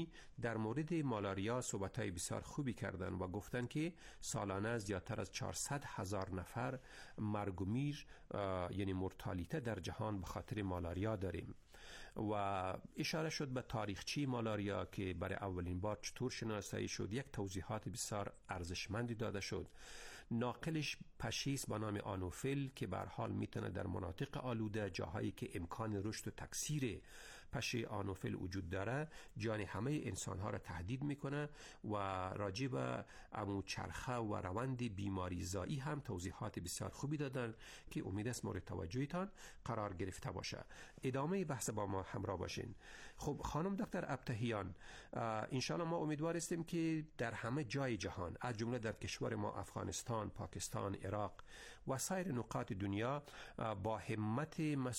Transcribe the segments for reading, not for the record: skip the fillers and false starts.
جهانی در مورد مالاریا صحبت‌های بسیار خوبی کردن و گفتن که سالانه زیادتر از 400,000 نفر مرگ و میر یعنی مرتالیته در جهان به خاطر مالاریا داریم و اشاره شد به تاریخچه مالاریا که برای اولین بار چطور شناسایی شد. یک توضیحات بسیار ارزشمندی داده شد. ناقلش پشیس به نام آنوفل که به هر حال میتونه در مناطق آلوده، جاهایی که امکان رشد و تکثیر پشه آنوفل وجود داره، جان همه انسان ها را تهدید میکنه و راجع به امو چرخه و روند بیماری زایی هم توضیحات بسیار خوبی دادن که امید است مورد توجهتان قرار گرفته باشه. ادامه بحث با ما همراه باشین. خب خانم دکتر ابتهیان، انشالله ما امیدوار هستیم که در همه جای جهان از جمله در کشور ما افغانستان، پاکستان، عراق و سایر نقاط دنیا با همت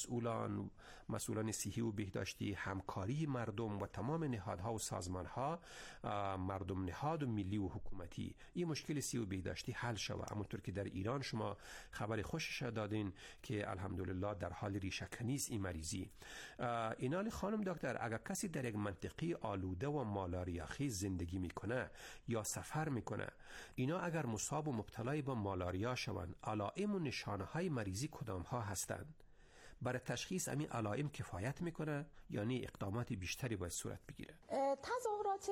مسئولان صحی و بهداشتی، همکاری مردم و تمام نهادها و سازمانها، مردم نهاد و ملی و حکومتی، این مشکل صحی و بهداشتی حل شود. همونطور که در ایران شما خبر خوشش دادین که الحمدلله در حال ریشه‌کنی است این مریضی. اینال خانم دکتر، اگر کسی در یک منطقه آلوده و مالاریا خیز زندگی میکنه یا سفر میکنه، اینا اگر مصاب و مبتلای به مالاریا شوند، علائم و نشانه های مریضی کدام ها هستند؟ برای تشخیص همین علائم کفایت میکنه یعنی اقدامات بیشتری باید صورت بگیره؟ تظاهرات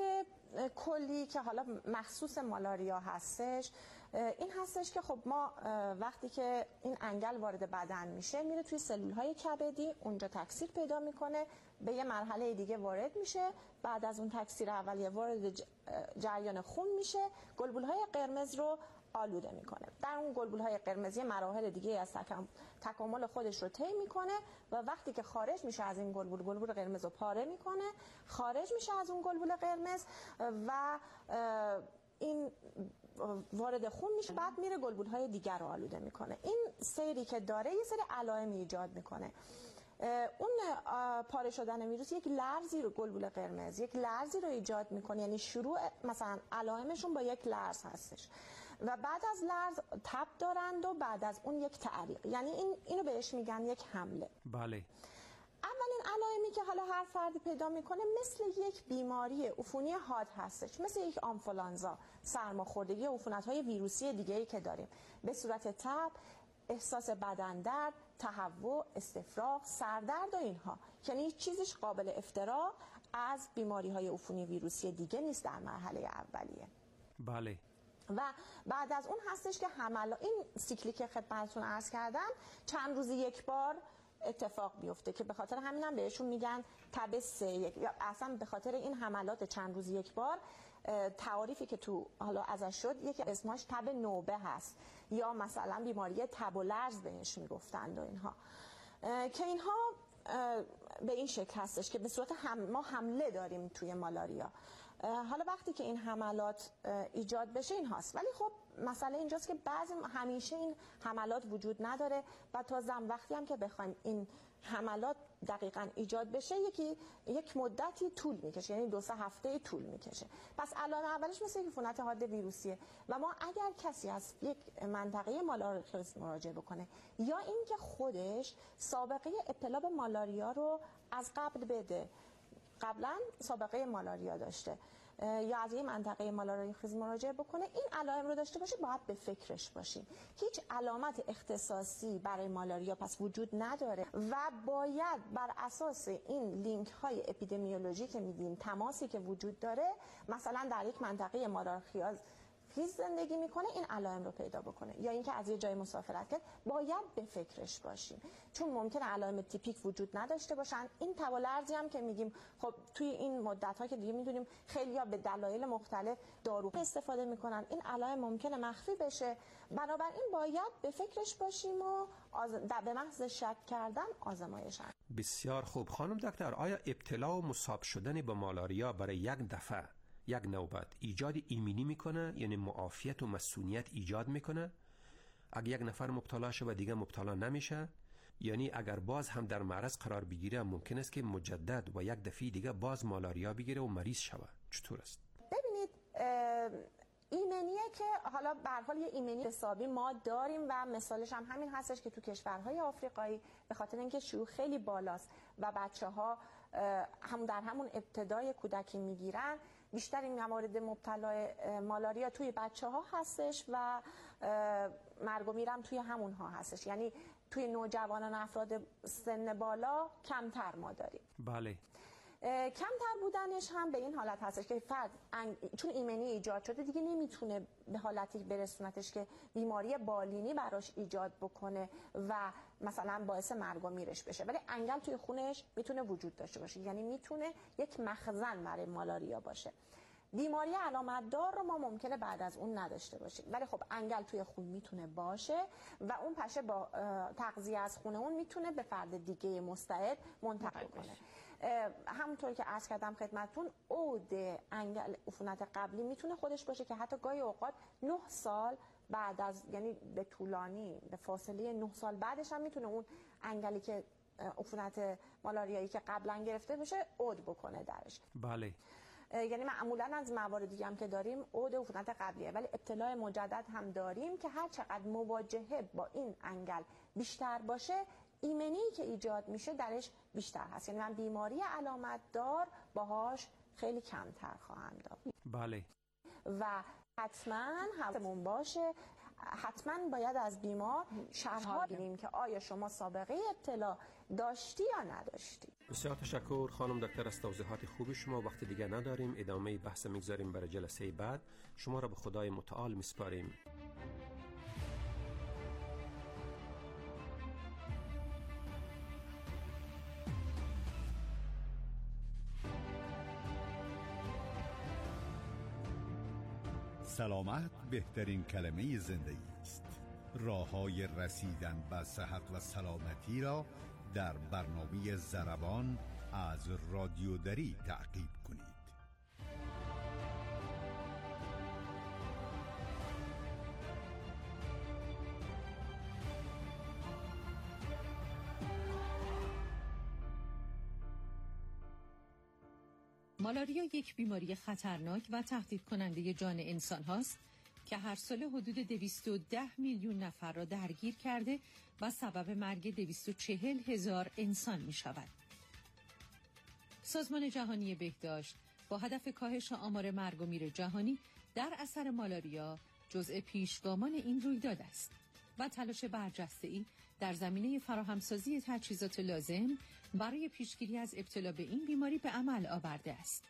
کلی که حالا مخصوص مالاریا هستش این هستش که خب ما وقتی که این انگل وارد بدن میشه میره توی سلولهای کبدی، اونجا تکثیر پیدا میکنه، به یه مرحله دیگه وارد میشه، بعد از اون تکثیر اولیه وارد جریان خون میشه، گلبولهای قرمز رو آلوده میکنه. در اون گلبولهای قرمزی مراحل دیگه از تکامل خودش رو طی میکنه و وقتی که خارج میشه از این گلبول قرمز رو پاره میکنه، خارج میشه از اون گلبول قرمز و این وارد خون میشه، بعد میره گلبولهای دیگر رو آلوده میکنه. این سیری که داره یه سری علائم ایجاد میکنه. اون پاره شدن ویروس یک لرزی رو گلبول قرمز یک لرزی رو ایجاد میکنه، یعنی شروع مثلا علائمشون با یک لرز هستش و بعد از لرز تب دارند و بعد از اون یک تعریق، یعنی اینو بهش میگن یک حمله. بله. اولین علائمی که حالا هر فردی پیدا میکنه مثل یک بیماری عفونی حاد هستش، مثل یک آنفولانزا، سرماخوردگی، عفونت‌های ویروسی دیگه‌ای که داریم، به صورت تب، احساس بدن درد، تهوع، استفراغ، سردرد و اینها، یعنی هیچ چیزش قابل افتراق از بیماری‌های عفونی ویروسی دیگه نیست در مرحله اولیه. بله. و بعد از اون هستش که این سیکلی که خدمتتون عرض کردم چند روزی یک بار اتفاق بیفته که به خاطر همینم بهشون میگن تب 3، یا اصلا به خاطر این حملات چند روزی یک بار تعاریفی که تو حالا ازش شد یکی اسمش تب نوبه هست یا مثلا بیماری تب و لرز بهش میگفتند و اینها، که اینها به این شکل هستش که به صورت ما حمله داریم توی مالاریا. حالا وقتی که این حملات ایجاد بشه این هاست، ولی خب مسئله اینجاست که همیشه این حملات وجود نداره و تا وقتی هم که بخوایم این حملات دقیقاً ایجاد بشه یک مدتی طول میکشه، یعنی 2-3 هفته طول میکشه. پس علائم اولش مثل یک عفونت حاد ویروسیه و ما اگر کسی از یک منطقه مالاریا مراجعه بکنه یا اینکه خودش سابقه ابتلا به مالاریا رو از قبل بده، قبلا سابقه مالاریا داشته یا از این منطقه مالاریا خیز مراجعه بکنه، این علائم رو داشته باشه، باید به فکرش باشیم. هیچ علامت اختصاصی برای مالاریا پس وجود نداره و باید بر اساس این لینک های اپیدمیولوژی که میدیم، تماسی که وجود داره، مثلا در یک منطقه مالاریا خیز زندگی میکنه این علائم رو پیدا بکنه یا اینکه از یه جای مسافرت کرد، باید به فکرش باشیم، چون ممکنه علائم تیپیک وجود نداشته باشن. این تب و لرزی هم که میگیم خب توی این مدت ها که دیگه میدونیم خیلی‌ها به دلایل مختلف دارو استفاده میکنن، این علائم ممکنه مخفی بشه، بنابراین باید به فکرش باشیم و به محض شک کردن آزمایش. بسیار خوب. خانم دکتر، آیا ابتلا و مصاب شدن با مالاریا برای یک دفعه، یک نوبت ایجاد ایمنی میکنه، یعنی معافیت و مسئولیت ایجاد میکنه؟ اگر یک نفر مبتلا شه و دیگه مبتلا نمیشه، یعنی اگر باز هم در معرض قرار بگیره ممکن است که مجدد و یک دفعه دیگه باز مالاریا بگیره و مریض شود. چطور است؟ ببینید ایمنیه که حالا به هر حال یه ایمنی حسابی ما داریم و مثالش هم همین هستش که تو کشورهای آفریقایی به خاطر اینکه شیوع خیلی بالاست و بچه‌ها در همون ابتدای کودکی میگیرن، بیشتر این موارد مبتلای مالاریا توی بچه‌ها هستش و مرگ و میرم توی همونها هستش. یعنی توی نوجوانان، افراد سن بالا کمتر ما داریم. بله. کمتر بودنش هم به این حالت هستش که فرد چون ایمنی ایجاد شده دیگه نمیتونه به حالتی برسونتش که بیماری بالینی براش ایجاد بکنه و مثلا باعث مرگ و میرش بشه، ولی انگل توی خونش میتونه وجود داشته باشه، یعنی میتونه یک مخزن برای مالاریا باشه. بیماری علامت دار رو ما ممکنه بعد از اون نداشته باشیم، ولی خب انگل توی خون میتونه باشه و اون پشه با تغذیه از خون اون میتونه به فرد دیگه مستعد منتقل کنه. همونطور که عرض کردم خدمتتون، عود انگل عفونت قبلی میتونه خودش باشه که حتی گاهی اوقات 9 سال بعد از، یعنی به طولانی، به فاصله 9 سال بعدش هم میتونه اون انگلی که عفونت مالاریایی که قبلا گرفته بشه عود بکنه درش. بله. یعنی معمولا از مواردی هم که داریم عود عفونت قبلیه، ولی ابتلای مجدد هم داریم که هر چقدر مواجهه با این انگل بیشتر باشه، ایمنی که ایجاد میشه درش بیشتر هست. یعنی من بیماری علامت دار باهاش خیلی کمتر خواهم داشت. بله. و حتما حواسمون باشه، حتما باید از بیمار شرح بگیریم که آیا شما سابقه ابتلا داشتی یا نداشتی. بسیار تشکر خانم دکتر از توضیحات خوب شما. وقت دیگه نداریم، ادامه بحث میگذاریم برای جلسه بعد. شما را به خدای متعال میسپاریم. سلامت بهترین کلمه زندگی است. راه‌های رسیدن به صحت و سلامتی را در برنامه ضربان از رادیو دری تعقیب کنید. مالاریا یک بیماری خطرناک و تهدید کننده جان انسان هاست که هر سال حدود 210 میلیون نفر را درگیر کرده و سبب مرگ 240,000 انسان می شود. سازمان جهانی بهداشت با هدف کاهش آمار مرگ و میر جهانی در اثر مالاریا جزء پیشگامان این رویداد است و تلاش برجسته‌ای در زمینه فراهمسازی تجهیزات لازم برای پیشگیری از ابتلا به این بیماری به عمل آورده است.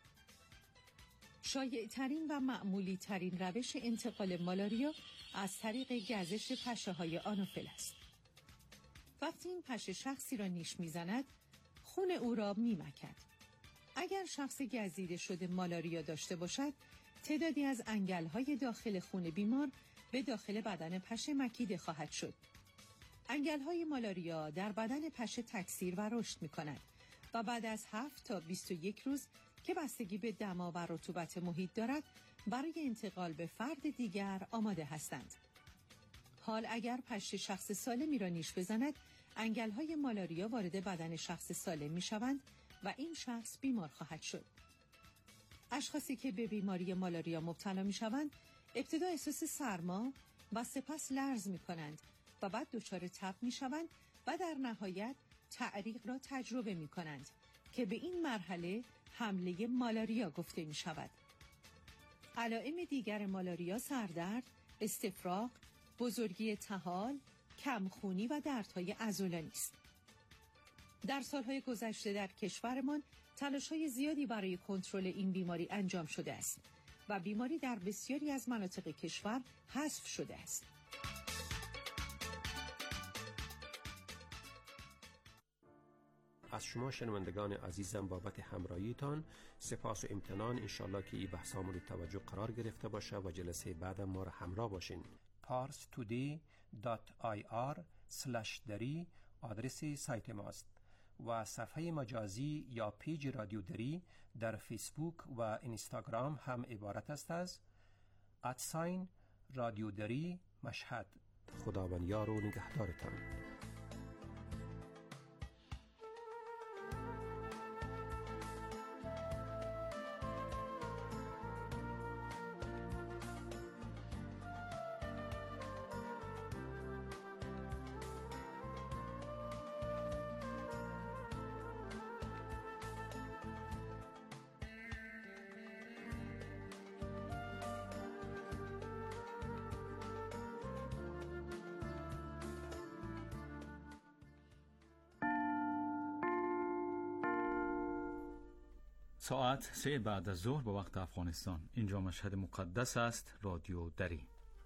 شایع ترین و معمولی ترین روش انتقال مالاریا از طریق گزش پشه های آنوفل است. وقتی این پشه شخصی را نیش میزند، خون او را میمکد. اگر شخص گزیده شده مالاریا داشته باشد، تعدادی از انگل‌های داخل خون بیمار به داخل بدن پشه مکیده خواهد شد. انگل‌های مالاریا در بدن پشه تکثیر و رشد می‌کند و بعد از 7 تا 21 روز که بستگی به دما و رطوبت محیط دارد، برای انتقال به فرد دیگر آماده هستند. حال اگر پشه شخص سالمی را نیش بزند، انگل‌های مالاریا وارد بدن شخص سالم می‌شوند و این شخص بیمار خواهد شد. اشخاصی که به بیماری مالاریا مبتلا می‌شوند، ابتدا احساس سرما و سپس لرز می‌کنند و بعد دچار تب می‌شوند و در نهایت تعریق را تجربه می‌کنند که به این مرحله حمله مالاریا گفته می‌شود. علائم دیگر مالاریا سردرد، استفراغ، بزرگی طحال، کمخونی و دردهای عضلانی است. در سالهای گذشته در کشورمان تلاش‌های زیادی برای کنترل این بیماری انجام شده است و بیماری در بسیاری از مناطق کشور حذف شده است. از شما شنوندگان عزیزم بابت همراهیتان سپاس و امتنان. انشالله که این بحثا مورد توجه قرار گرفته باشه و جلسه بعدم ما را همراه باشین. parstoday.ir/dari آدرس سایت ماست و صفحه مجازی یا پیج رادیو دری در فیسبوک و اینستاگرام هم عبارت است از رادیو دری مشهد. خداوند یار و نگهدارتان. ساعت 3 بعد از ظهر به وقت افغانستان. اینجا مشهد مقدس است. رادیو دری.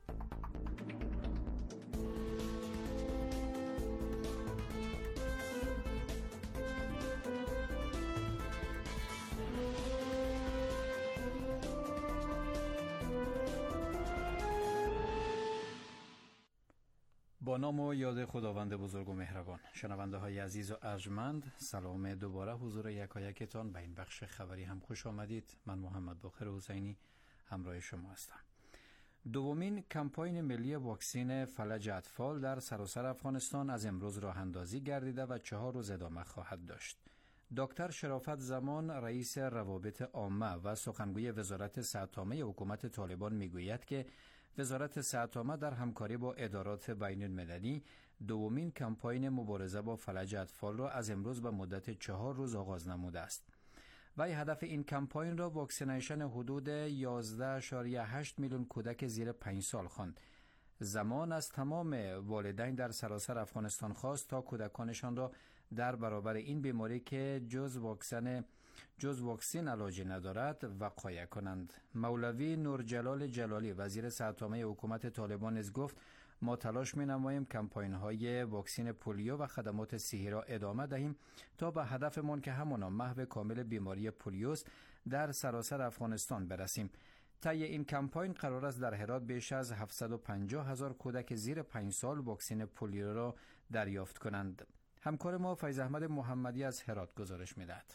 با نام و یاد خداوند بزرگ و مهربان. شنونده های عزیز و ارجمند، سلام دوباره حضور یکایکتان به این بخش خبری هم خوش آمدید. من محمد باقر حسینی همراه شما هستم. دومین کمپاین ملی واکسین فلج اطفال در سراسر افغانستان از امروز راه اندازی گردیده و 4 روز ادامه خواهد داشت. دکتر شرافت زمان، رئیس روابط عامه و سخنگوی وزارت صحت‌عامه حکومت طالبان میگوید که وزارت صحت‌عامه در همکاری با ادارات بین المللی دومین کمپاین مبارزه با فلج اطفال را از امروز به مدت 4 روز آغاز نموده است. و هدف این کمپاین را واکسینیشن حدود 11.8 میلیون کودک زیر 5 سال خواند. زمان از تمام والدین در سراسر افغانستان خواست تا کودکانشان را در برابر این بیماری که جز واکسین علاجی ندارد وقایع کنند. مولوی نورجلال جلالی، وزیر صحت‌عامه حکومت طالبان، نیز گفت ما تلاش می‌نماییم کمپاین‌های واکسین پولیو و خدمات صحی را ادامه دهیم تا به هدفمان که همانا محو کامل بیماری پولیوست در سراسر افغانستان برسیم. طی این کمپاین قرار است در هرات بیش از 750,000 کودک زیر 5 سال واکسین پولیو را دریافت کنند. همکار ما فیض احمد محمدی از هرات گزارش می‌دهد.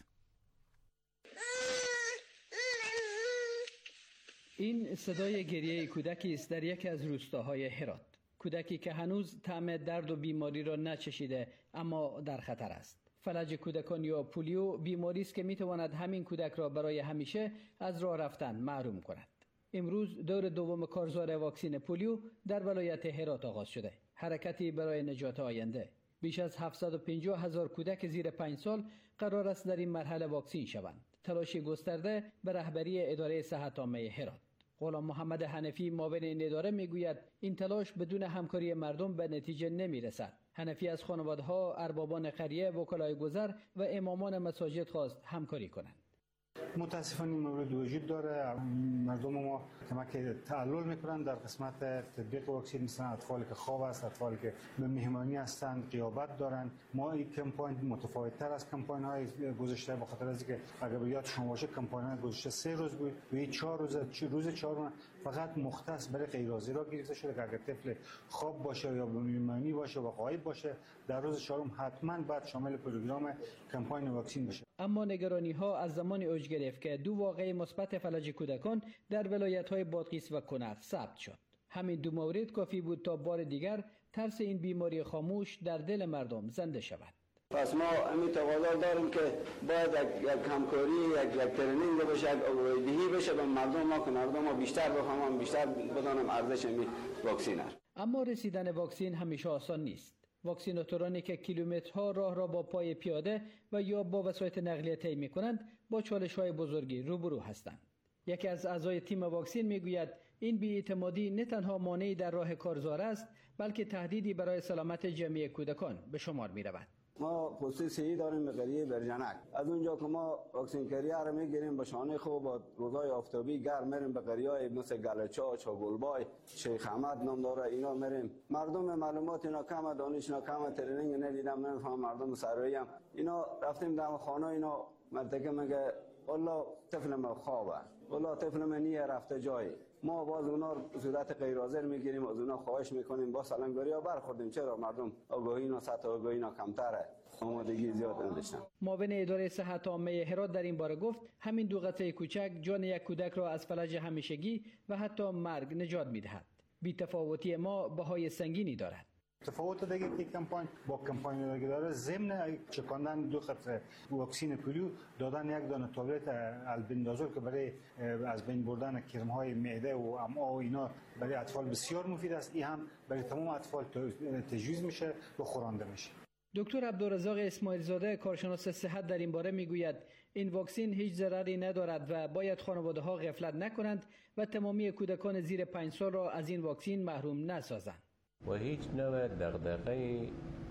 این صدای گریه کودکی است در یکی از روستاهای هرات. کودکی که هنوز طعم درد و بیماری را نچشیده اما در خطر است. فلج کودکان یا پولیو بیماری است که میتواند همین کودک را برای همیشه از راه رفتن محروم کند. امروز دور دوم کارزار واکسین پولیو در ولایت هرات آغاز شده. حرکتی برای نجات آینده. بیش از 750,000 کودک زیر 5 سال قرار است در این مرحله واکسین شوند. تلاشی گسترده به رهبری اداره صحت عامه هرات. غلام محمد حنفی، معاون این اداره، میگوید این تلاش بدون همکاری مردم به نتیجه نمیرسد. حنفی از خانواده‌ها، اربابان قریه، وکلای گذر و امامان مساجد خواست همکاری کنند. متاسفانه این مورد وجود داره. مردم ما کمک تعلل میکنن در قسمت تطبیق واکسین، مثلا اطفالی که خواب است، اطفالی که به مهمانی هستند، غیابت دارن. ما این کمپاین متفاوت تر از کمپاین های گذشته، به خاطر از اینکه اگر یاد شما باشه کمپاین های گذشته 3 روز بود و این 4 روز 4 فقط مختص برای غیر حاضران گرفته شده که اگر طفل خواب باشه یا به مهمانی باشه و غایب باشه در روز 4 حتما باید شامل پروگرام کمپاین واکسین بشه. اما نگرانی ها از زمان اوج گرفت که 2 واقعه مثبت فلج کودکان در ولایت‌های بادغیس و کنر ثبت شد. همین 2 مورد کافی بود تا بار دیگر ترس این بیماری خاموش در دل مردم زنده شود. پس ما همین تقاضا داریم که باید یک همکاری، یک ترینینگ بشه، یک آگاهی‌دهی بشه به مردم ما که مردم ما بیشتر بفهمن، بیشتر بدانن ارزش این واکسین است. اما رسیدن واکسین همیشه آسان نیست. واکسیناتورانی که کیلومترها راه را با پای پیاده و یا با وسایط نقلیه طی می‌کنند با چالش‌های بزرگی روبرو هستند. یکی از اعضای تیم واکسین میگوید این بی‌اعتمادی نه تنها مانعی در راه کارزار است بلکه تهدیدی برای سلامت جمعی کودکان به شمار می‌رود. ما پست صحی داریم به قریه برجنک. از اونجا که ما واکسین کریه رو میگیریم به شانه خوب با روزای آفتابی گرم میریم به قریه‌های مثل گلچا، چاگلبای، شیخ احمد نام داره، اینا میریم. مردم معلومات اینا کم، دانش اینا کم، ترینینگ ندیدم، نمیفهم. مردم سرایی هم اینا رفتیم در خانه اینا مرتکه میگه والله طفل ما خوابه، والله طفل من نیه رفته جایی. ما باز اونا صورت غیر حاضر میگیریم، از اونا خواهش میکنیم با سلامگاری ها برخوردیم. چرا مردم آگاهی اینا سطح آگاهی اینا کمتره، آمادگی زیاد نداشتن. معاون اداره صحت عامه هرات در این باره گفت همین 2 قطعه کوچک جان یک کودک را از فلج همیشگی و حتی مرگ نجات میدهد. بی‌تفاوتی ما بهای سنگینی دارد. تفاوت دیگه که کمپاین با کمپاین دیگه داره، ضمن چکاندن 2 قطره واکسین پولیو، دادن 1 دانه تابلت البندازول که برای از بین بردن کرم‌های معده و امعا و اینا برای اطفال بسیار مفید است. این هم برای تمام اطفال تجویز میشه و خورانده میشه. دکتر عبدالرزاق اسماعیل زاده، کارشناس صحت، در این باره میگوید این واکسین هیچ ضرری ندارد و باید خانواده‌ها غفلت نکنند و تمامی کودکان زیر 5 سال را از این واکسین محروم نسازند. و هیچ نوع دغدغه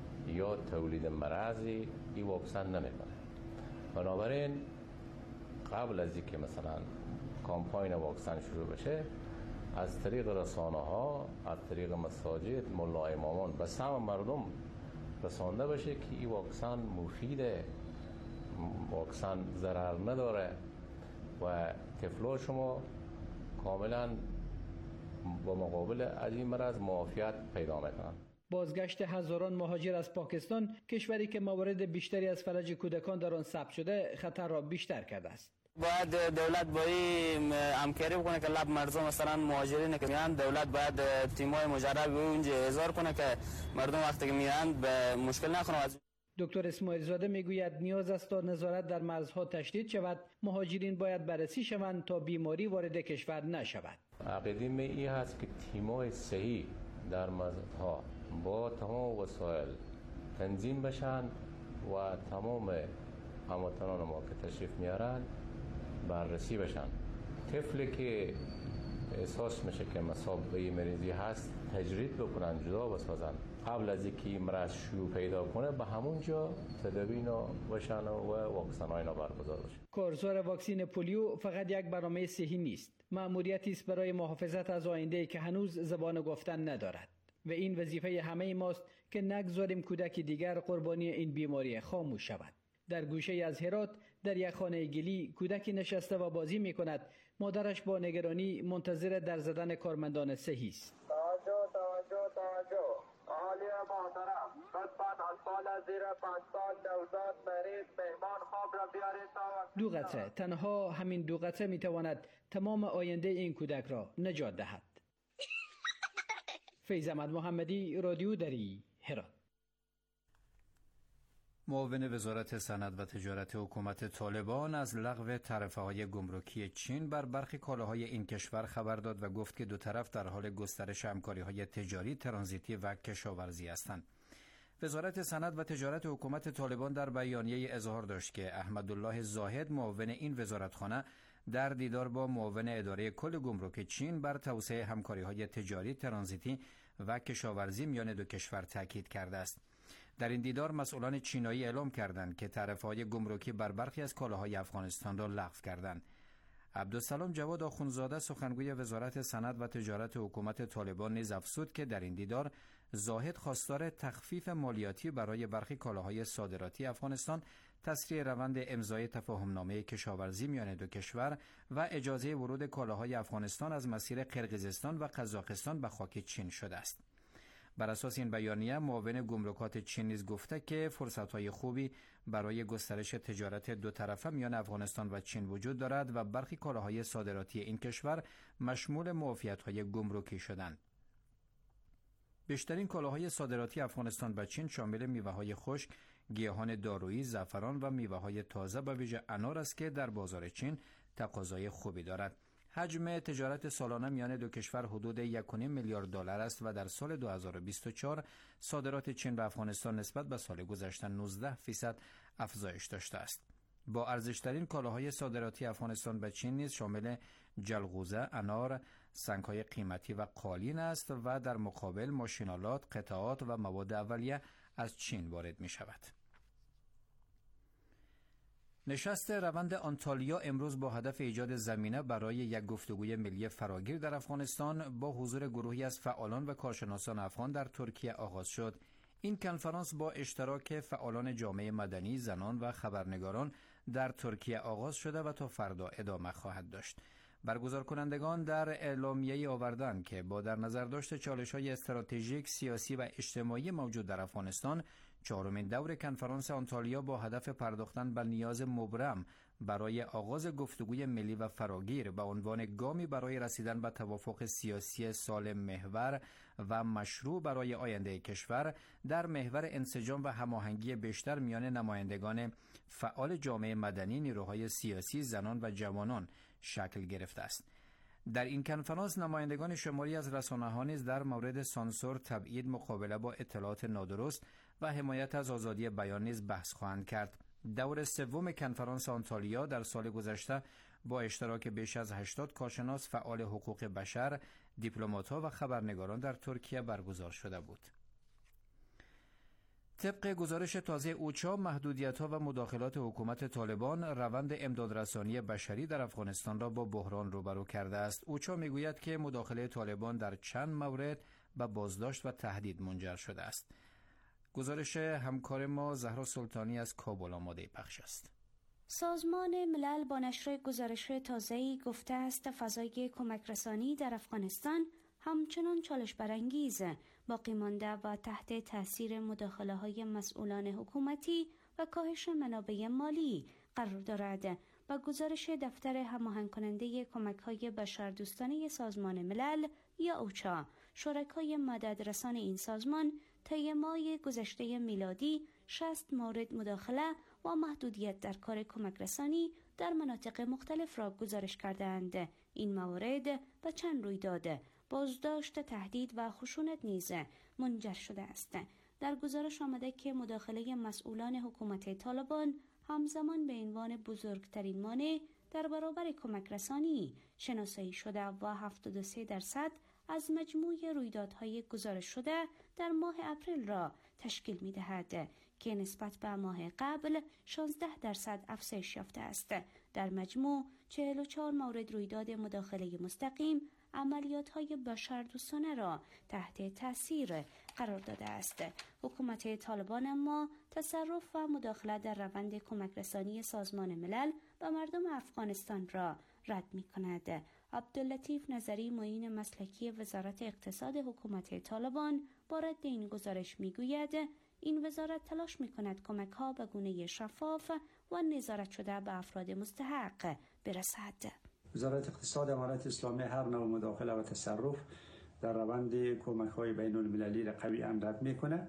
یا تولید مرضی این واکسن نمیکنه. بنابراین قبل از اینکه مثلا کامپاین واکسن شروع بشه از طریق رسانه ها، از طریق مساجد، ملا امامان به سهم مردم رسانده بشه که این واکسن مفیده، واکسن ضرر نداره و طفلان شما کاملا با مقابل از این مرض معافیت پیدا میکنن. بازگشت هزاران مهاجر از پاکستان، کشوری که موارد بیشتری از فلج کودکان در آن ثبت شده، خطر را بیشتر کرده است. باید دولت با این همکاری بکنه که لب مردم مثلا مهاجرین که میان، دولت باید تیمای مجرب اونجا احضار کنه که مردم وقتی که میان به مشکل نخورن. دکتر اسماعیل زاده میگوید نیاز است تا نظارت در مرزها تشدید شود. مهاجرین باید بررسی شوند تا بیماری وارد کشور نشود. عقیده این هست که تیمای صحیح در مرزها با تمام وسایل تنظیم بشن و تمام هموطنان ما که تشریف میارن بررسی بشن. طفلی که احساس میشه که مصاب به مریضی هست تجرید بکنن، جدا بسازن، قبل از اینکه مرض شیوع پیدا کنه به همونجا تداوی اینا بشن و واکسن اینا برگزار بشه. کارزار واکسن پولیو فقط یک برنامه صحی نیست، مأموریتی است برای محافظت از آینده که هنوز زبان گفتن ندارد و این وظیفه همه ماست که نگذاریم کودک دیگر قربانی این بیماری خاموش شود. در گوشه از هرات در یک خانه گلی کودکی نشسته و بازی می کند. مادرش با نگرانی منتظر در زدن کارمندان صحی است. توجه اهالی محترم، لطفاً اطفال زیر 5 سال نوزاد مریض مهمان خواب را بیارید. دو قطره، تنها همین دو قطره می تواند تمام آینده این کودک را نجات دهد. فیض احمد محمدی، رادیو دری، هرات. معاون وزارت صنعت و تجارت حکومت طالبان از لغو تعرفه‌های گمرکی چین بر برخی کالاهای این کشور خبر داد و گفت که دو طرف در حال گسترش همکاری‌های تجاری، ترانزیتی و کشاورزی هستند. وزارت صنعت و تجارت حکومت طالبان در بیانیه اظهار داشت که احمدالله زاهد، معاون این وزارتخانه، در دیدار با معاون اداره کل گمرک چین بر توسعه همکاری‌های تجاری، ترانزیتی و کشاورزی میان دو کشور تاکید کرده است. در این دیدار مسئولان چینایی اعلام کردند که تعرفه‌های گمرکی بر برخی از کالاهای افغانستان را لغو کردند. عبدالسلام جواد آخوندزاده، سخنگوی وزارت صنعت و تجارت حکومت طالبان، نیز افزود که در این دیدار زاهد خواستار تخفیف مالیاتی برای برخی کالاهای صادراتی افغانستان، تسریع روند امضای تفاهمنامه کشاورزی میان دو کشور و اجازه ورود کالاهای افغانستان از مسیر قرقیزستان و قزاقستان به خاک چین شده است. بر اساس این بیانیه، معاون گمرکات چین نیز گفته که فرصت‌های خوبی برای گسترش تجارت دو طرفه میان افغانستان و چین وجود دارد و برخی کالاهای صادراتی این کشور مشمول معافیت‌های گمرکی شدند. بیشترین کالاهای صادراتی افغانستان به چین شامل میوه‌های خشک، گیاهان دارویی، زعفران و میوه‌های تازه به ویژه انار است که در بازار چین تقاضای خوبی دارد. حجم تجارت سالانه میان دو کشور حدود 1.5 میلیارد دلار است و در سال 2024 صادرات چین به افغانستان نسبت به سال گذشته 19% افزایش داشته است. با ارزشترین کالاهای صادراتی افغانستان به چین نیز شامل جلغوزه، انار، سنگ‌های قیمتی و قالین است و در مقابل ماشینالات، قطعات و مواد اولیه از چین وارد می شود. نشست روند آنتالیا امروز با هدف ایجاد زمینه برای یک گفتگوی ملی فراگیر در افغانستان با حضور گروهی از فعالان و کارشناسان افغان در ترکیه آغاز شد. این کنفرانس با اشتراک فعالان جامعه مدنی، زنان و خبرنگاران در ترکیه آغاز شده و تا فردا ادامه خواهد داشت. برگزار کنندگان در اعلامیه آوردند که با در نظر داشت چالش‌های استراتژیک، سیاسی و اجتماعی موجود در افغانستان، چهارمین دور کنفرانس آنتالیا با هدف پرداختن به نیاز مبرم برای آغاز گفتگوی ملی و فراگیر به عنوان گامی برای رسیدن به توافق سیاسی سالم محور و مشروع برای آینده کشور در محور انسجام و هماهنگی بیشتر میان نمایندگان فعال جامعه مدنی، نیروهای سیاسی، زنان و جوانان شکل گرفته است. در این کنفرانس نمایندگان شماری از رسانه‌ها نیز در مورد سانسور، تبعید، مقابله با اطلاعات نادرست و حمایت از آزادی بیان نیز بحث خواهند کرد. دور سوم کنفرانس آنتالیا در سال گذشته با اشتراک بیش از 80 کارشناس، فعال حقوق بشر، دیپلمات‌ها و خبرنگاران در ترکیه برگزار شده بود. طبق گزارش تازه اوچا، محدودیت‌ها و مداخلات حکومت طالبان روند امدادرسانی بشری در افغانستان را با بحران روبرو کرده است. اوچا میگوید که مداخله طالبان در چند مورد به بازداشت و تهدید منجر شده است. گزارش همکار ما زهرا سلطانی از کابل آماده پخش است. سازمان ملل با نشر گزارش تازه‌ای گفته است فضای کمک رسانی در افغانستان همچنان چالش برانگیز باقی مانده و تحت تاثیر مداخله‌های مسئولان حکومتی و کاهش منابع مالی قرار دارد. با گزارش دفتر هماهنگ کننده کمک‌های بشردوستانه سازمان ملل یا اوچا، شرکای مددرسان این سازمان طی ماه گذشته میلادی 60 مورد مداخله و محدودیت در کار کمک رسانی در مناطق مختلف را گزارش کردند. این موارد به چند رویداد بازداشت، تهدید و خشونت نیز منجر شده است. در گزارش آمده که مداخله مسئولان حکومت طالبان همزمان به عنوان بزرگترین مانع در برابر کمک رسانی شناسایی شده و 73% از مجموع رویدادهای گزارش شده در ماه اپریل را تشکیل می دهد که نسبت به ماه قبل 16% افزایش یافته است. در مجموع 44 مورد رویداد مداخله مستقیم عملیات‌های بشردوستانه را تحت تاثیر قرار داده است. حکومت طالبان اما تصرف و مداخله در روند کمک رسانی سازمان ملل به مردم افغانستان را رد می‌کند. عبداللطیف نظری، معین مسلکی وزارت اقتصاد حکومت طالبان، با رد این گزارش می‌گوید این وزارت تلاش می‌کند کمک‌ها به گونه شفاف و نظارت شده به افراد مستحق برسد. وزارت اقتصاد امارت اسلامی هر نوع مداخله و تصرف در روند کمک‌های بین‌المللی را قویاً رد می‌کنه.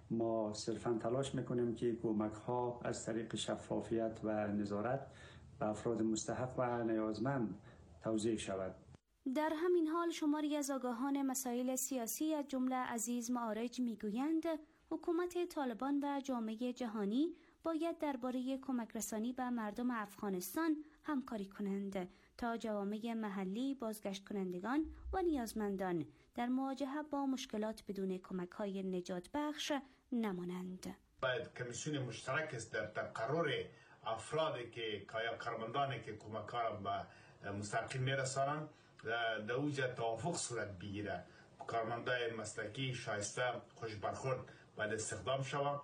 ما صرفاً تلاش می‌کنیم که کمک‌ها از طریق شفافیت و نظارت به افراد مستحق و نیازمند توزیع شود. در همین حال شماری از آگاهان مسائل سیاسی از جمله عزیز معارج می‌گویند حکومت طالبان و جامعه جهانی باید درباره کمک رسانی به مردم افغانستان همکاری کنند تا جوامع محلی، بازگشت کنندگان و نیازمندان در مواجهه با مشکلات بدون کمک‌های نجات بخش نمانند. باید کمیسیون مشترک است در تقرر افرادی که کارمندانی که کمک‌ها را به مستقیم میرسانند در اوجه توافق صورت بگیره، کارمندای مسلکی شایسته خوش برخورد باید استخدام شود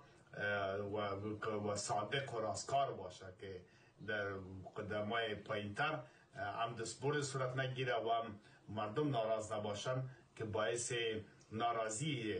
و صادق و راستکار باشه که در قدمای پایینتر هم دستبرد صورت نگیره و هم مردم ناراض نباشن که باعث ناراضی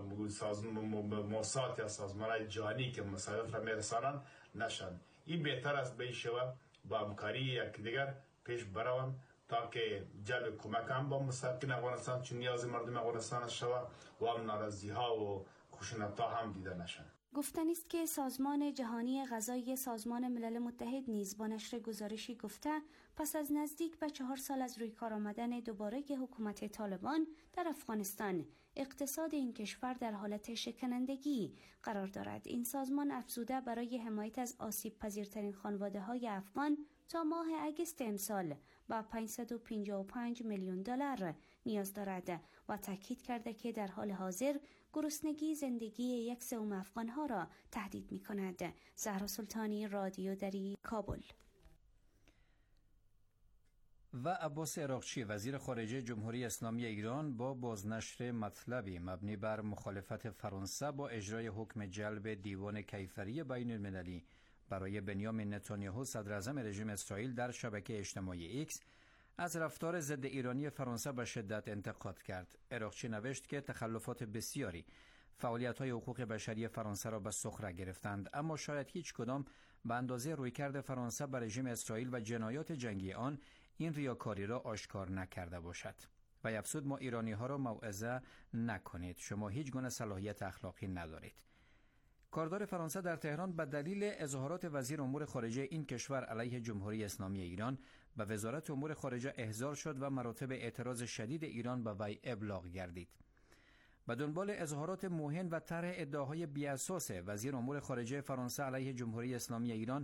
موسسات یا سازمان جهانی که مسائل را میرسانند نشن. این بهتر است به این شوه با همکاری یکدیگر پیش بروند تا که جلب کمک هم با مساکین افغانستان چون نیاز مردم افغانستان شوه و هم ناراضی ها و خشونت ها هم دیده نشن. گفتنی است که سازمان جهانی غذایی سازمان ملل متحد نیز با نشر گزارشی گفته پس از نزدیک به 4 سال از روی کار آمدن دوباره حکومت طالبان در افغانستان، اقتصاد این کشور در حالت شکنندگی قرار دارد. این سازمان افزوده برای حمایت از آسیب پذیرترین خانواده‌های افغان تا ماه اگست امسال با 555 میلیون دلار نیاز دارد و تاکید کرده که در حال حاضر گرسنگی زندگی 1/3 افغان‌ها را تهدید می‌کند. زهرا سلطانی، رادیو دری، کابل. و عباس عراقچی، وزیر خارجه جمهوری اسلامی ایران، با بازنشر مطلبی مبنی بر مخالفت فرانسه با اجرای حکم جلب دیوان کیفری بین المللی برای بنیامین نتانیاهو صدراعظم رژیم اسرائیل در شبکه اجتماعی ایکس از رفتار ضد ایرانی فرانسه به شدت انتقاد کرد. عراقچی نوشت که تخلفات بسیاری فعالیت‌های حقوق بشری فرانسه را به سخره گرفتند، اما شاید هیچ کدام به اندازه رویکرد فرانسه بر رژیم اسرائیل و جنایات جنگی آن این ریاکاری را آشکار نکرده باشد. و افزود ما ایرانی‌ها را موعظه نکنید، شما هیچ گونه صلاحیت اخلاقی ندارید. کاردار فرانسه در تهران به دلیل اظهارات وزیر امور خارجه این کشور علیه جمهوری اسلامی ایران به وزارت امور خارجه احضار شد و مراتب اعتراض شدید ایران به وی ابلاغ گردید. به دنبال اظهارات موهن و طرح ادعاهای بی‌اساس وزیر امور خارجه فرانسه علیه جمهوری اسلامی ایران،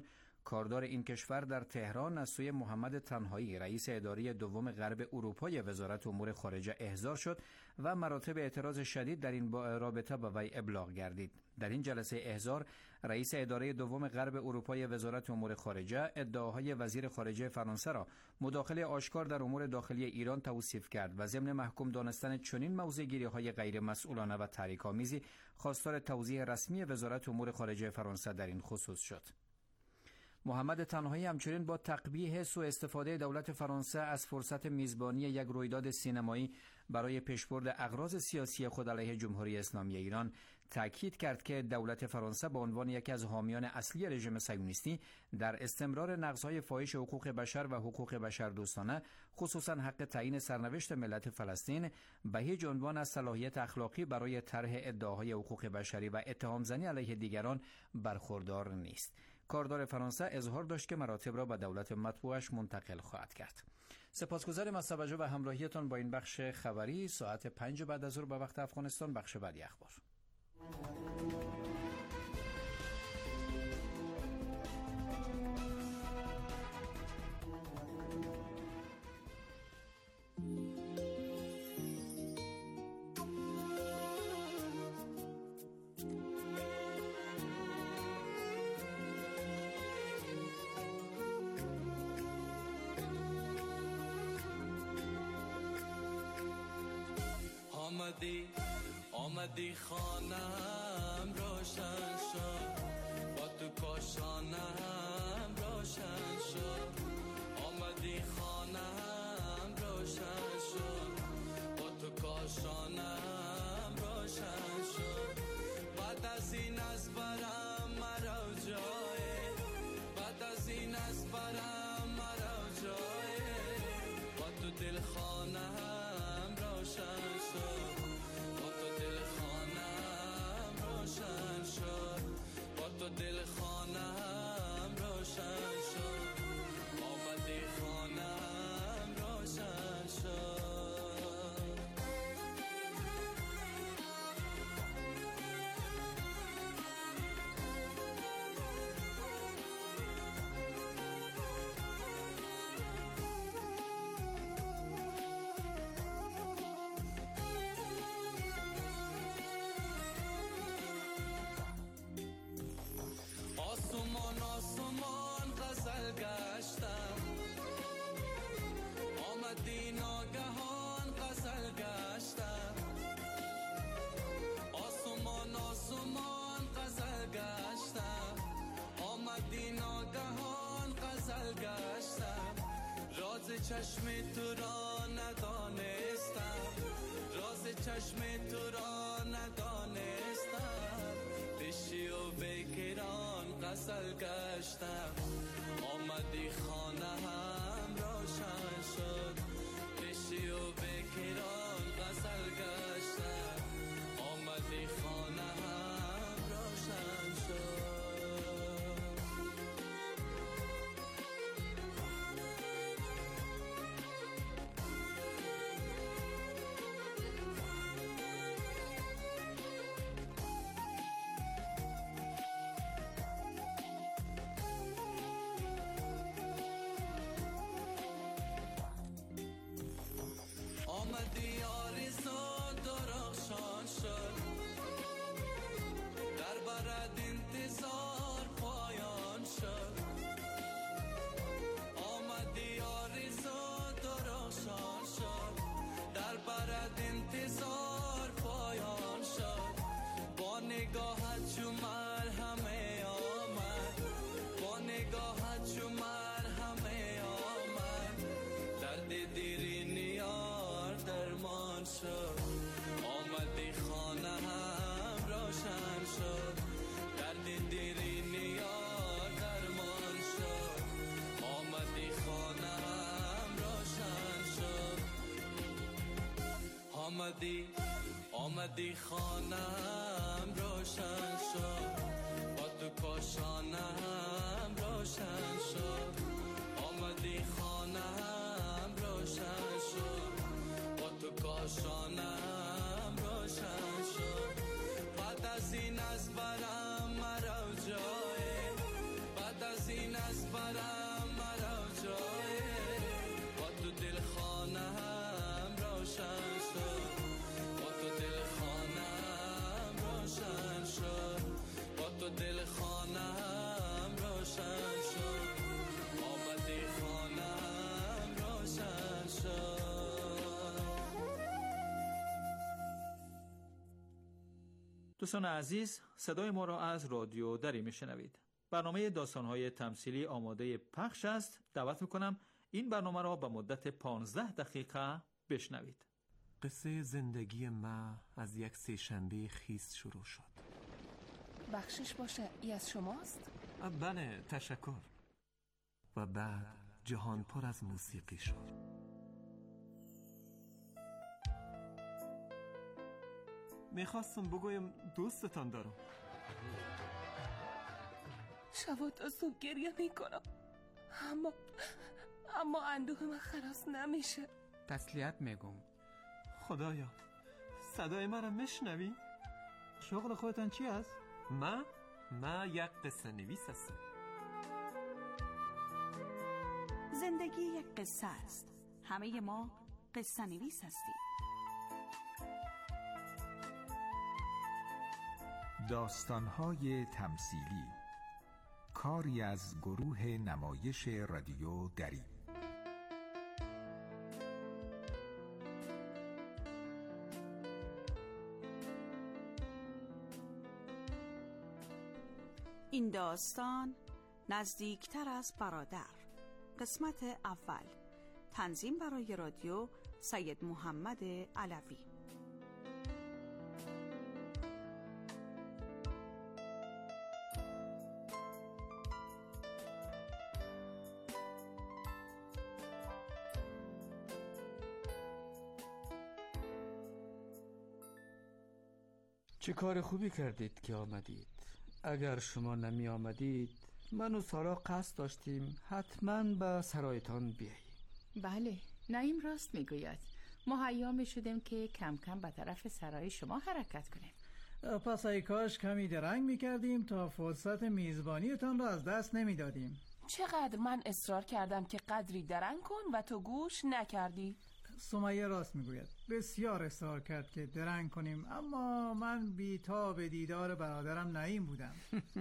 کاردار این کشور در تهران از سوی محمد تنهایی رئیس اداره دوم غرب اروپای وزارت امور خارجه احضار شد و مراتب اعتراض شدید در این رابطه به وی ابلاغ گردید. در این جلسه احضار رئیس اداره دوم غرب اروپای وزارت امور خارجه ادعاهای وزیر خارجه فرانسه را مداخله آشکار در امور داخلی ایران توصیف کرد و ضمن محکوم دانستن چنین موضع‌گیری‌های غیر مسئولانه و تحریک‌آمیزی خواستار توضیح رسمی وزارت امور خارجه فرانسه در این خصوص شد. محمد تنهایی همچنین با تقبیح سوء استفاده دولت فرانسه از فرصت میزبانی یک رویداد سینمایی برای پیشبرد اغراض سیاسی خود علیه جمهوری اسلامی ایران تاکید کرد که دولت فرانسه به عنوان یکی از حامیان اصلی رژیم صهیونیستی در استمرار نقض‌های فاحش حقوق بشر و حقوق بشردوستانه، خصوصا حق تعیین سرنوشت ملت فلسطین، به هیچ عنوان از صلاحیت اخلاقی برای طرح ادعاهای حقوق بشری و اتهام‌زنی علیه دیگران برخوردار نیست. کاردار فرانسه اظهار داشت که مراتب را به دولت مطبوعش منتقل خواهد کرد. سپاسگزاریم از توجه و همراهیتان با این بخش خبری. ساعت 5 بعد از ظهر به وقت افغانستان بخش بعدی اخبار. آمدی خانم روشن شد، با تو کاشانم روشن شد. آمدی خانم روشن شد، با تو کاشانم روشن شد. بعد از این از برم مرا جای، بعد از این از برم مرا جای. با تو دل خانم روشن شد، تو دل خانم روشن شد. آمدی خانم روشن شد. آسمان آسمان غزل گشتم، آمدی ناگهان غزل گشتم. آسمان آسمان غزل گشتم، آمدی ناگهان غزل گشتم. راز چشم تو را ندانستم، راز چشم تو را ندانستم. بشی و بکران غزل گشتم، آمدی خانه هم روشن شد. بشی و بکران غزل گشتم، آمدی خانه هم روشن شد. آمدی آرزو درخشان شد، در برد انتظار پایان شد. آمدی آرزو درخشان شد، در برد انتظار پایان شد. با نگاهت چو مرهمه آمد، با نگاهت چو مرهمه آمد. درد دیرین یار درمان شد، آمدی خانه هم روشن شد. درد دیرین یار درمان شد، آمدی خانه هم روشن شد. آمدی خانه هم روشن شد، با تو کاشانه هم روشن شد. آمدی خانه هم روشن شد، با تو کاشانم روشن شد. بعد از این از برم مرا جای، بعد از این از دوستان عزیز، صدای ما را از رادیو دری میشنوید. برنامه داستان‌های تمثیلی آماده پخش است. دعوت میکنم این برنامه را به مدت 15 دقیقه بشنوید. قصه زندگی ما از یک سه‌شنبه خیس شروع شد. بخشش باشه، ای از شماست؟ بله، تشکر. و بعد جهان پر از موسیقی شد. میخواستم بگویم دوستتان دارم. شبا تا صبح گریه میکنم، اما اندوه من خلاص نمیشه. تسلیت میگم. خدایا، صدای من را میشنوی؟ شغل خودتان چی است؟ ما یک قصه نویس هستم. زندگی یک قصه است. همه ما قصه نویس هستیم. داستان‌های تمثیلی، کاری از گروه نمایش رادیو دری. این داستان نزدیکتر از برادر، قسمت اول. تنظیم برای رادیو سید محمد علوی. چه کار خوبی کردید که آمدید. اگر شما نمی آمدید من و سارا قصد داشتیم حتما به سرایتان بیاییم. بله، نعیم راست میگوید. مهیا می شدیم که کم کم به طرف سرای شما حرکت کنیم. پس ای کاش کمی درنگ میکردیم تا فرصت میزبانیتان را از دست نمیدادیم. چقدر من اصرار کردم که قدری درنگ کن و تو گوش نکردی. سمیه راست میگوید. بسیار اصرار کرد که درنگ کنیم، اما من بی‌تاب دیدار برادرم نعیم بودم.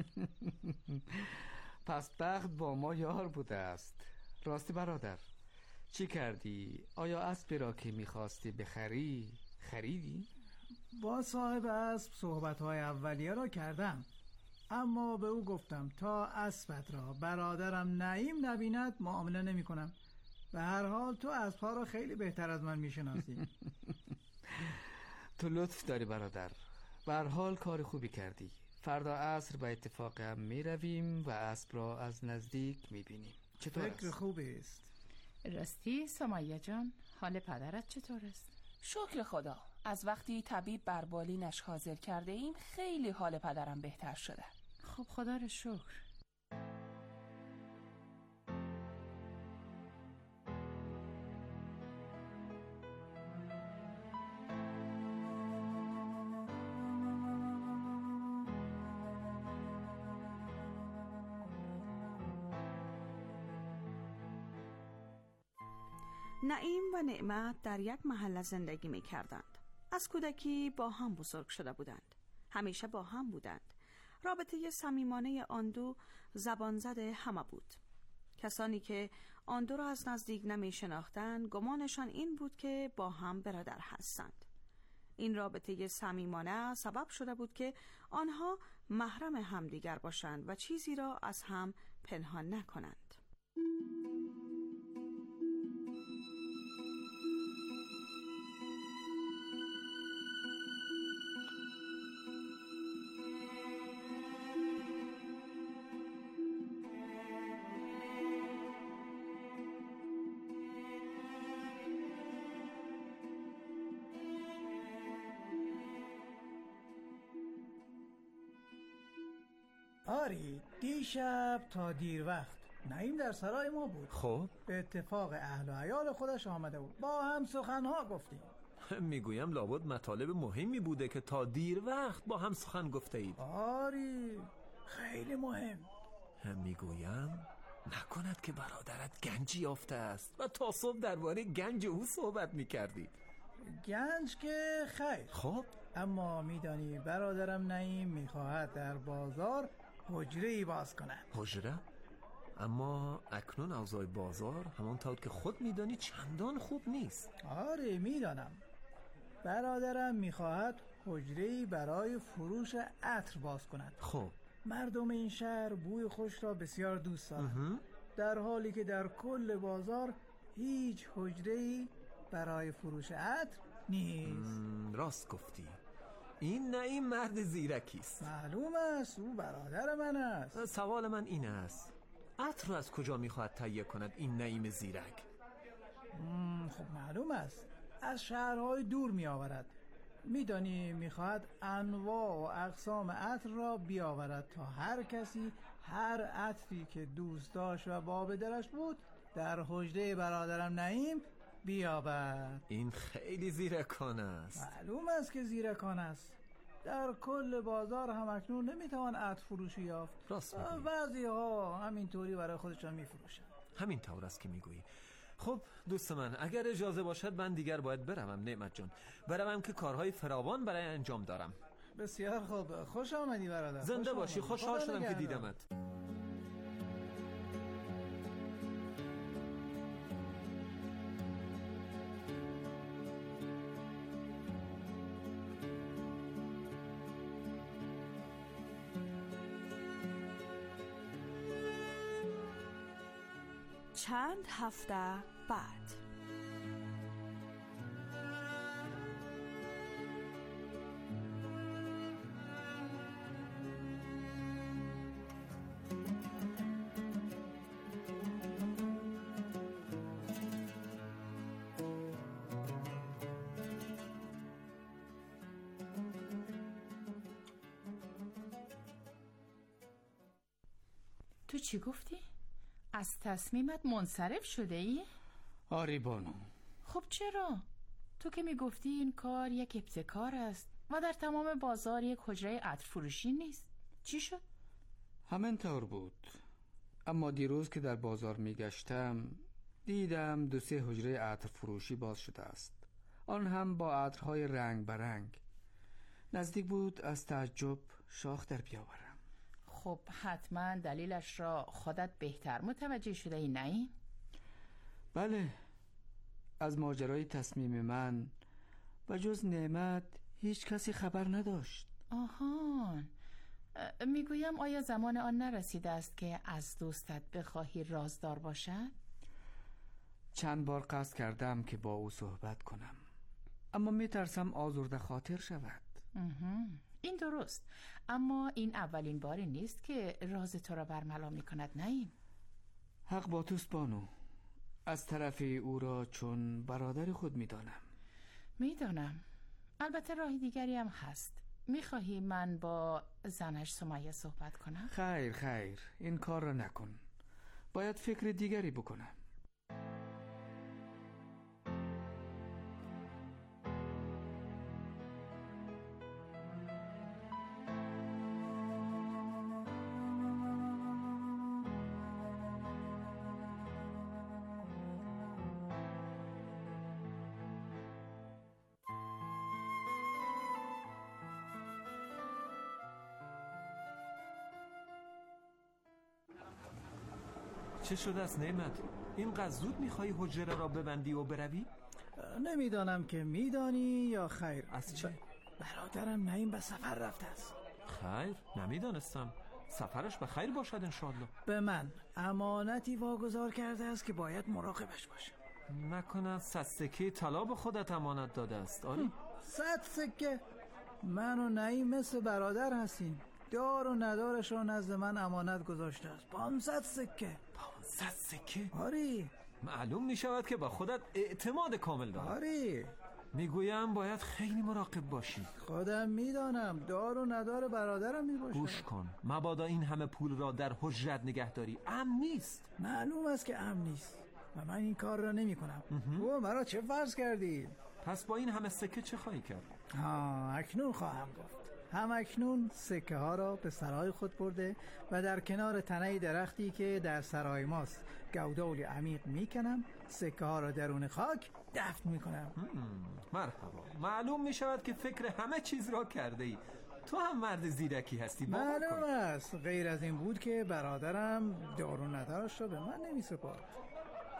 پس بخت با ما یار بوده است. راستی برادر، چی کردی؟ آیا اسبی را که میخواستی بخری خریدی؟ با صاحب اسب صحبت‌های اولیه را کردم، اما به او گفتم تا اسبت را برادرم نعیم نبیند معامله نمی کنم. به هر حال تو اسب‌ها را خیلی بهتر از من میشناسی. تو لطف داری برادر. به هر حال کار خوبی کردی. فردا عصر به اتفاق هم میرویم و اسب را از نزدیک میبینیم. چطور فکر خوبی است. راستی سمیه جان، حال پدرت چطور است؟ شکر خدا، از وقتی طبیب بر بالینش حاضر کرده ایم خیلی حال پدرم بهتر شده. خب خدا رو شکر. نعیم و نعمت در یک محله زندگی می کردند. از کودکی با هم بزرگ شده بودند. همیشه با هم بودند. رابطه صمیمانه آن دو زبان زده همه بود. کسانی که آن دو را از نزدیک نمی شناختند گمانشان این بود که با هم برادر هستند. این رابطه صمیمانه سبب شده بود که آنها محرم همدیگر باشند و چیزی را از هم پنهان نکنند. آری، دیشب تا دیر وقت نعیم در سرای ما بود. خب به اتفاق اهل و عیال خودش آمده بود. با هم سخنها گفتیم. میگویم لابد مطالب مهمی بوده که تا دیر وقت با هم سخن گفته اید. آری، خیلی مهم. میگویم نکند که برادرت گنجی یافته است و تا صبح درباره گنج او صحبت میکردید. گنج که خیر. خب اما میدانی برادرم نعیم میخواهد در بازار حجره‌ای باز کند. حجره؟ اما اکنون اوضاع بازار همانطور که خود میدانی چندان خوب نیست. آره میدانم. برادرم میخواهد حجره‌ای برای فروش عطر باز کند. خب مردم این شهر بوی خوش را بسیار دوست دارند، در حالی که در کل بازار هیچ حجره‌ای برای فروش عطر نیست. راست گفتی. این نعیم مرد زیرکی است. معلوم است، او برادر من است. سوال من این است، عطر را از کجا میخواهد تهیه کند این نعیم زیرک؟ خب معلوم است، از شهرهای دور می آورد. میدانی میخواهد انواع و اقسام عطر را بیاورد تا هر کسی هر عطری که دوست داشت و باب دلش بود در حجره برادرم نعیم بیابد. این خیلی زیرکانه است. معلوم است که زیرکانه است. در کل بازار هم اکنون نمیتوان عطر فروشی یافت. راست میگویی. بعضی ها همینطوری برای خودشان میفروشن. همین طور است که میگویی. خب دوست من، اگر اجازه باشد من دیگر باید بروم نعمت جان. بروم که کارهای فراوان برای انجام دارم. بسیار خوب، خوش آمدی برادر. زنده باشی، خوشحال شدم که دیدمت. چند هفته بعد تو چی گفتی؟ از تصمیمت منصرف شده ای؟ آری بانو. خب چرا؟ تو که میگفتی این کار یک ابتکار است و در تمام بازار یک حجره عطر فروشی نیست. چی شد؟ همین طور بود. اما دیروز که در بازار میگشتم دیدم 2-3 حجره عطر فروشی باز شده است، آن هم با عطرهای رنگ برنگ. نزدیک بود از تعجب شاخ در بیاورم. خب حتما دلیلش را خودت بهتر متوجه شده ای نه؟ بله، از ماجرای تصمیم من و جز نعمت هیچ کسی خبر نداشت. آهان، میگویم آیا زمان آن نرسیده است که از دوستت بخواهی رازدار باشد؟ چند بار قصد کردم که با او صحبت کنم، اما میترسم آزرده خاطر شود. این درست، اما این اولین باری نیست که راز تو را برملا می کند نه؟ حق با توست بانو. از طرف او را چون برادر خود میدانم. میدانم. البته راهی دیگری هم هست. میخواهی من با زنش سمیه صحبت کنم؟ خیر، این کار را نکن. باید فکر دیگری بکنم. چه شده است نعمت؟ اینقدر زود میخوایی حجره را ببندی و بروی؟ نمیدانم که میدانی یا خیر. از چه؟ برادرم نعیم به سفر رفته است. خیر؟ نمیدانستم. سفرش به خیر باشد انشاءالله. به من امانتی واگذار کرده است که باید مراقبش باشم. نکند 100 سکه طلا به خودت امانت داده است؟ آری؟ 100 سکه؟ من و نعیم مثل برادر هستیم. دار و ندارش را نزد من امانت گذاشته است. 500 سکه. 500 سکه؟ آری. معلوم می شود که با خودت اعتماد کامل داری. آری. میگویم باید خیلی مراقب باشی. خودم میدانم، دار و ندار برادرم میباشد. گوش کن، مبادا این همه پول را در حجرت نگه داری. امن نیست. معلوم است که امن نیست و من این کار را نمی کنم. او مرا چه فرض کردی؟ پس با این همه سکه چه خواهی کرد؟ اکنون خواهم گفت. هم اکنون سکه ها را به سرای خود برده و در کنار تنه درختی که در سرای ماست گودالی عمیق میکنم. سکه ها را درون خاک دفن میکنم. مرحبا. معلوم میشود که فکر همه چیز را کرده ای. تو هم مرد زیرکی هستی. معلوم است. غیر از این بود که برادرم دار و ندارش را به من نمیسپارد.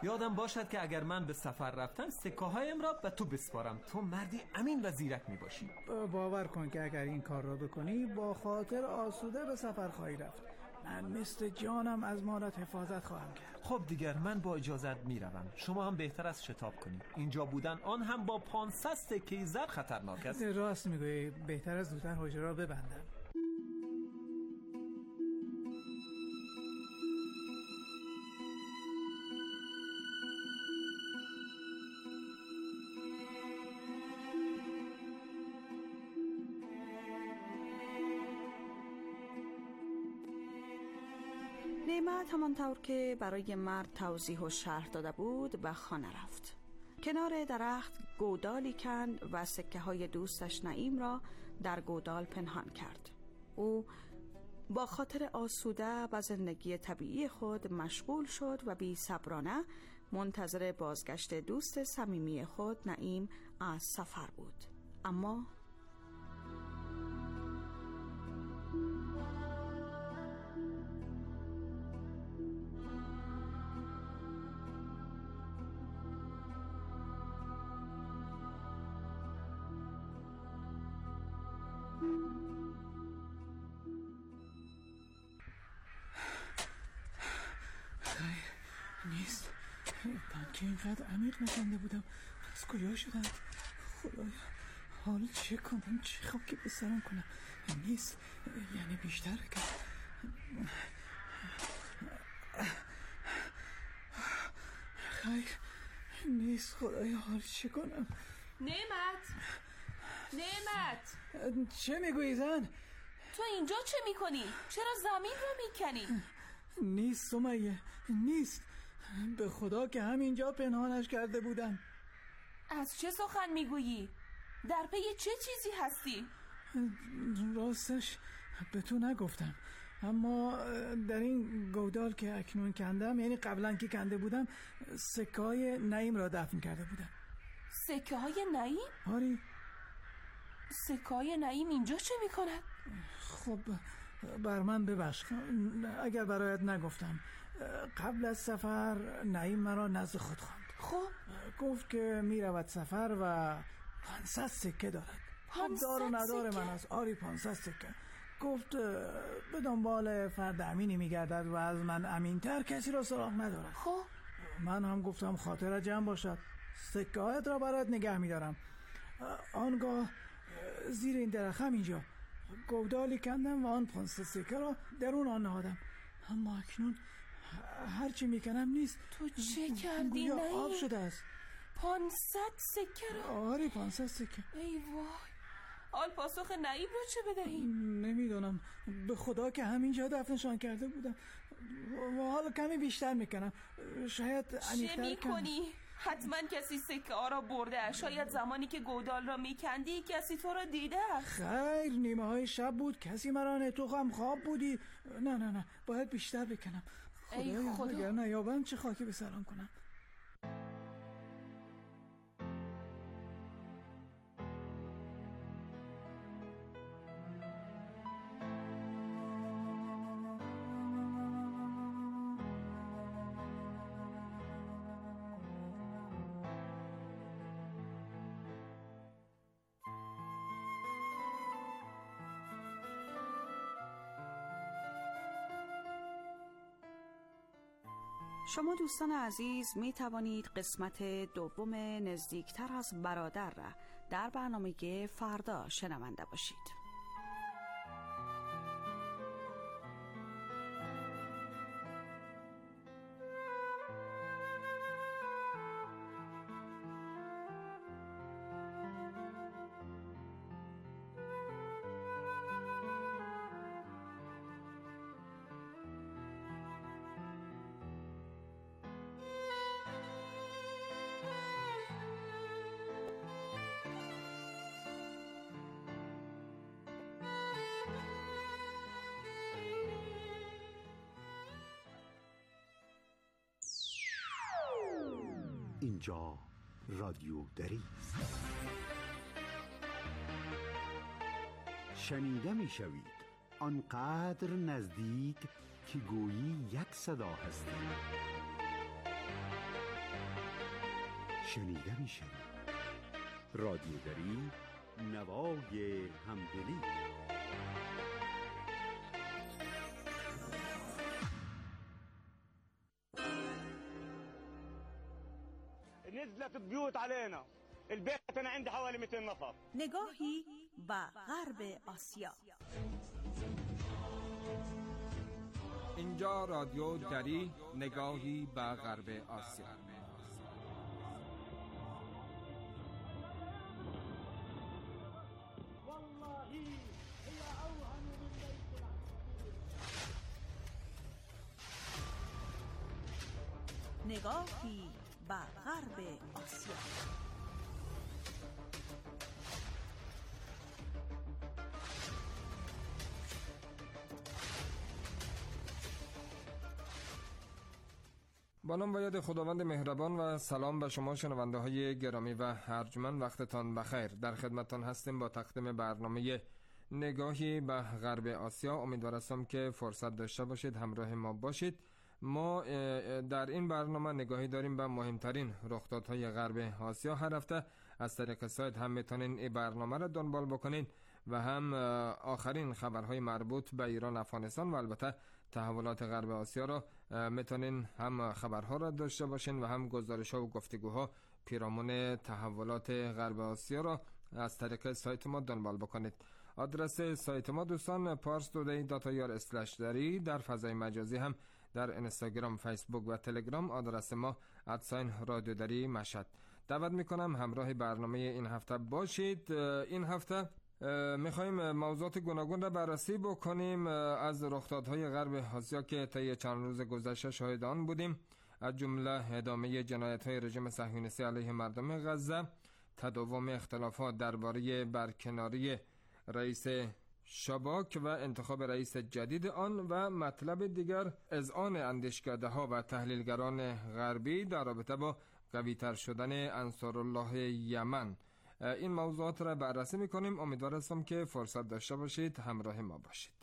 یادم باشد که اگر من به سفر رفتم سکه هایم را به تو بسپارم. تو مردی امین و زیرک می باشی. باور کن که اگر این کار را بکنی با خاطر آسوده به سفر خواهی رفت. من مثل جانم از مالت حفاظت خواهم کرد. خب دیگر من با اجازت می روم. شما هم بهتر از شتاب کنید. اینجا بودن آن هم با 500 سکه زر خطرناک است. راست میگویی، بهتر از زودتر حجره را ببندم. نعمت همانطور که برای مرد توضیح و شرح داده بود به خانه رفت. کنار درخت گودالی کند و سکه های دوستش نعیم را در گودال پنهان کرد. او با خاطر آسوده و زندگی طبیعی خود مشغول شد و بی صبرانه منتظر بازگشت دوست صمیمی خود نعیم از سفر بود. اما نیست. من که اینقدر عمیق نکنده بودم، از کجا شدم؟ خدایا حالا چه کنم؟ چه خاکی به سرم کنم؟ نیست، یعنی بیشتر که خیر نیست. خدایا حالا چه کنم؟ نعمت چه میگویی زن؟ تو اینجا چه میکنی؟ چرا زمین رو میکنی؟ نیست سمیه، نیست. به خدا که همینجا پنهانش کرده بودم. از چه سخن میگویی؟ در پی چه چیزی هستی؟ راستش به تو نگفتم، اما در این گودال که اکنون کندم، یعنی قبلا که کنده بودم، سکه های نعیم را دفن کرده بودم. سکه های نعیم؟ آری. سکه های نعیم اینجا چه میکند؟ خب بر من ببخش اگر برایت نگفتم. قبل از سفر نعیم مرا نزد خود خواند. خب گفت که میرود سفر و 500 سکه دارد. 500 دار و ندار سکه؟ من است. آری 500 سکه. گفت به دنبال فرد امینی میگردد و از من امینتر کسی را سراغ ندارد. خب من هم گفتم خاطر جمع باشد، سکه هایت را برات نگه میدارم. آنگاه زیر این درخت اینجا گودالی کندم و آن 500 سکه را درون آن نهادم. اما اکنون هرچی میکنم نیست. تو چه کردی نعیم؟ آب شده است. 500 سکه را؟ آره 500 سکه. ای وای، حال پاسخ نعیم رو چه بدهیم؟ نمیدونم، به خدا که همینجا دفنشان کرده بودم و حالا کمی بیشتر میکنم. شاید چه میکنی؟ حتما کسی سکه ها را برده. شاید زمانی که گودال را میکندی کسی تو را دیده. خیر، نیمه های شب بود، کسی مرانه، تو هم خواب بودی. نه باید بیشتر بکنم. خدا اگر نیابم چه خاکی به سرم کنم. شما دوستان عزیز می توانید قسمت دوم نزدیکتر از برادر را در برنامه فردا شنونده باشید. اینجا رادیو دری است. شنیده می شوید آنقدر نزدیک که گویی یک صدا هستید. شنیده میشه. رادیو دری، نوای همدلی. نزلت البيوت علينا. البيت أنا عندي حوالي 200 نفر. نگاهی به غرب آسیا. اینجا رادیو دری، نگاهی به غرب آسیا. نگاهی به غرب آسیا. با نام و یاد خداوند مهربان و سلام به شما شنونده های گرامی و ارجمند، وقتتان بخیر. در خدمتتان هستیم با تقدیم برنامه نگاهی به غرب آسیا. امیدوار هستم که فرصت داشته باشید همراه ما باشید. ما در این برنامه نگاهی داریم به مهمترین رخدادهای غرب آسیا. هر هفته از طریق سایت هم میتونین این برنامه را دنبال بکنین و هم آخرین خبرهای مربوط به ایران، افغانستان و البته تحولات غرب آسیا را میتونین هم خبرها را داشته باشین و هم گزارش‌ها و گفتگوها پیرامون تحولات غرب آسیا را از طریق سایت ما دنبال بکنید. آدرس سایت ما دوستان parstoday.ir/dari. در فضای مجازی هم در اینستاگرام، فیسبوک و تلگرام آدرس ما @رادیو دری مشهد. دعوت میکنم همراه برنامه این هفته باشید. این هفته میخوایم موضوعات گوناگون را بررسی بکنیم از رخدادهای غرب آسیا که طی چند روز گذشته شاهد آن بودیم، از جمله ادامه جنایت‌های رژیم صهیونیستی علیه مردم غزه، تداوم اختلافات درباره برکناری رئیس شباک و انتخاب رئیس جدید آن و مطلب دیگر اذعان اندیشکده‌ها و تحلیلگران غربی در رابطه با قوی‌تر شدن انصارالله یمن. این موضوعات را بررسی می‌کنیم. امیدوار هستم که فرصت داشته باشید همراه ما باشید.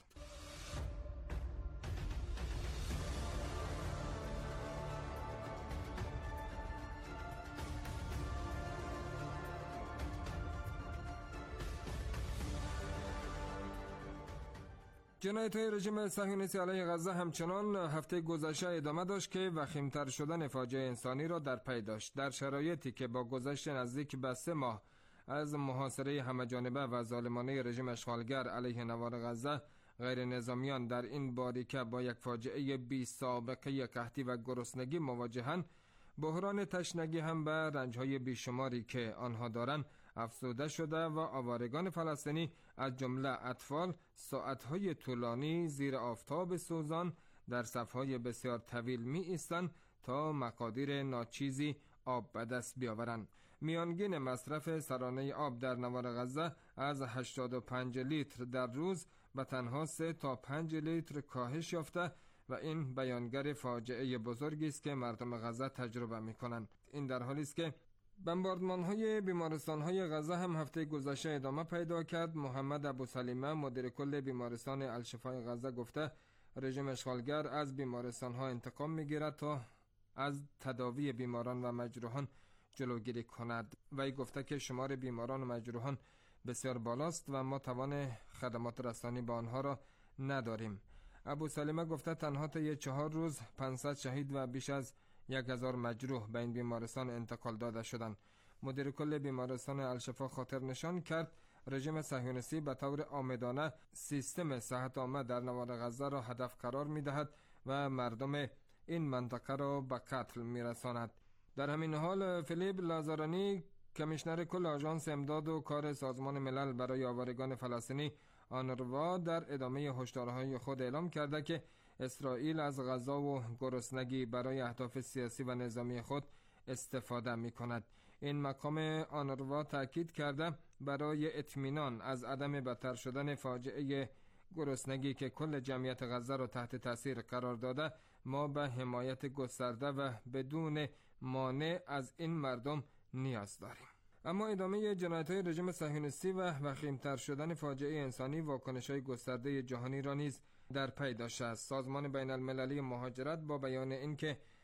جنایت‌های رژیم صهیونیستی علیه غزه همچنان هفته گذشته ادامه داشت که وخیم‌تر شدن فاجعه انسانی را در پی داشت. در شرایطی که با گذشت نزدیک به 3 ماه از محاصره همه‌جانبه و ظالمانه رژیم اشغالگر علیه نوار غزه، غیر نظامیان در این باریکه با یک فاجعه بی سابقه قحطی و گرسنگی مواجهند. بحران تشنگی هم به رنج‌های بیشماری که آنها دارند افزوده شده و آوارگان فلسطینی از جمله اطفال ساعت‌های طولانی زیر آفتاب سوزان در صف‌های بسیار طویل می ایستند تا مقادیر ناچیزی آب به دست بیاورند. میانگین مصرف سرانه آب در نوار غزه از 85 لیتر در روز به تنها 3 تا 5 لیتر کاهش یافته و این بیانگر فاجعه بزرگی است که مردم غزه تجربه می‌کنند. این در حالی است که بمباردمان‌های بیمارستان‌های غزه هم هفته گذشته ادامه پیدا کرد. محمد ابوسلیمه مدیر کل بیمارستان الشفای غزه گفته رژیم اشغالگر از بیمارستان‌ها انتقام می‌گیرد تا از تداوی بیماران و مجروحان جلوگیری کند. وی گفته که شمار بیماران و مجروحان بسیار بالاست و ما توان خدمات رسانی به آنها را نداریم. ابوسلیمه گفته تنها طی 4 روز 500 شهید و بیش از 1000 مجروح به این بیمارستان انتقال داده شدند. مدیر کل بیمارستان الشفا خاطر نشان کرد رژیم صهیونیستی به طور عامدانه سیستم صحت عامه در نوار غزه را هدف قرار می‌دهد و مردم این منطقه را به قتل می‌رساند. در همین حال فیلیپ لازارانی کمیشنر کل آژانس امداد و کار سازمان ملل برای آوارگان فلسطینی آنروا در ادامه هشدارهای خود اعلام کرده که اسرائیل از غزا و گرسنگی برای اهداف سیاسی و نظامی خود استفاده می کند. این مقام آنروا تاکید کرده برای اطمینان از عدم بدتر شدن فاجعه گرسنگی که کل جمعیت غزه را تحت تاثیر قرار داده، ما به حمایت گسترده و بدون مانع از این مردم نیاز داریم. اما ادامه جنایت‌های رژیم صهیونیستی و وخیم‌تر شدن فاجعه انسانی واکنش‌های گسترده جهانی را نیز در پی داشته است. سازمان بین‌المللی مهاجرت با بیان اینکه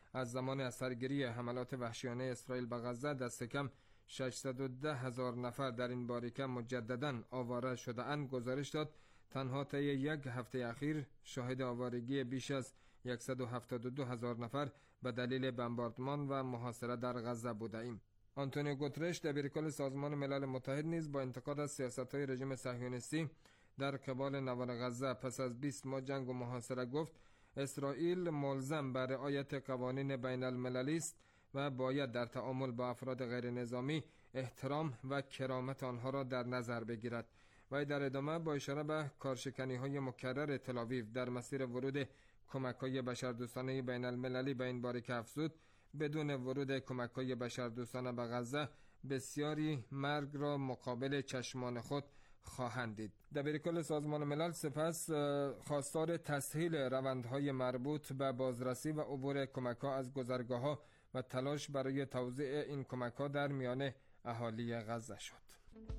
از زمان اثرگیری حملات وحشیانه اسرائیل به غزه دست کم 610,000 نفر در این باریکه مجدداً آواره شده اند گزارش داد. تنها طی یک هفته اخیر شاهد آوارگی بیش از 172,000 نفر به دلیل بمباردمان و محاصره در غزه بوده ایم. آنتونیو گوترش دبیرکل سازمان ملل متحد نیز با انتقاد از سیاست‌های رژیم صهیونیستی در قبال نوار غزه پس از 20 ماه جنگ و محاصره گفت اسرائیل ملزم به رعایت قوانین بین المللی است و باید در تعامل با افراد غیر نظامی احترام و کرامت آنها را در نظر بگیرد. و در ادامه با اشاره به کارشکنی‌های مکرر تل‌آویو در مسیر ورود کمک‌های بشردوستانه بین المللی به این باریکه افزود بدون ورود کمک‌های بشردوستانه به غزه بسیاری مرگ را مقابل چشمان خود خواهند دید. دبیرکل سازمان ملل سپس خواستار تسهیل روندهای مربوط به بازرسی و عبور کمک‌ها از گذرگاه‌ها و تلاش برای توزیع این کمک‌ها در میان اهالی غزه شد.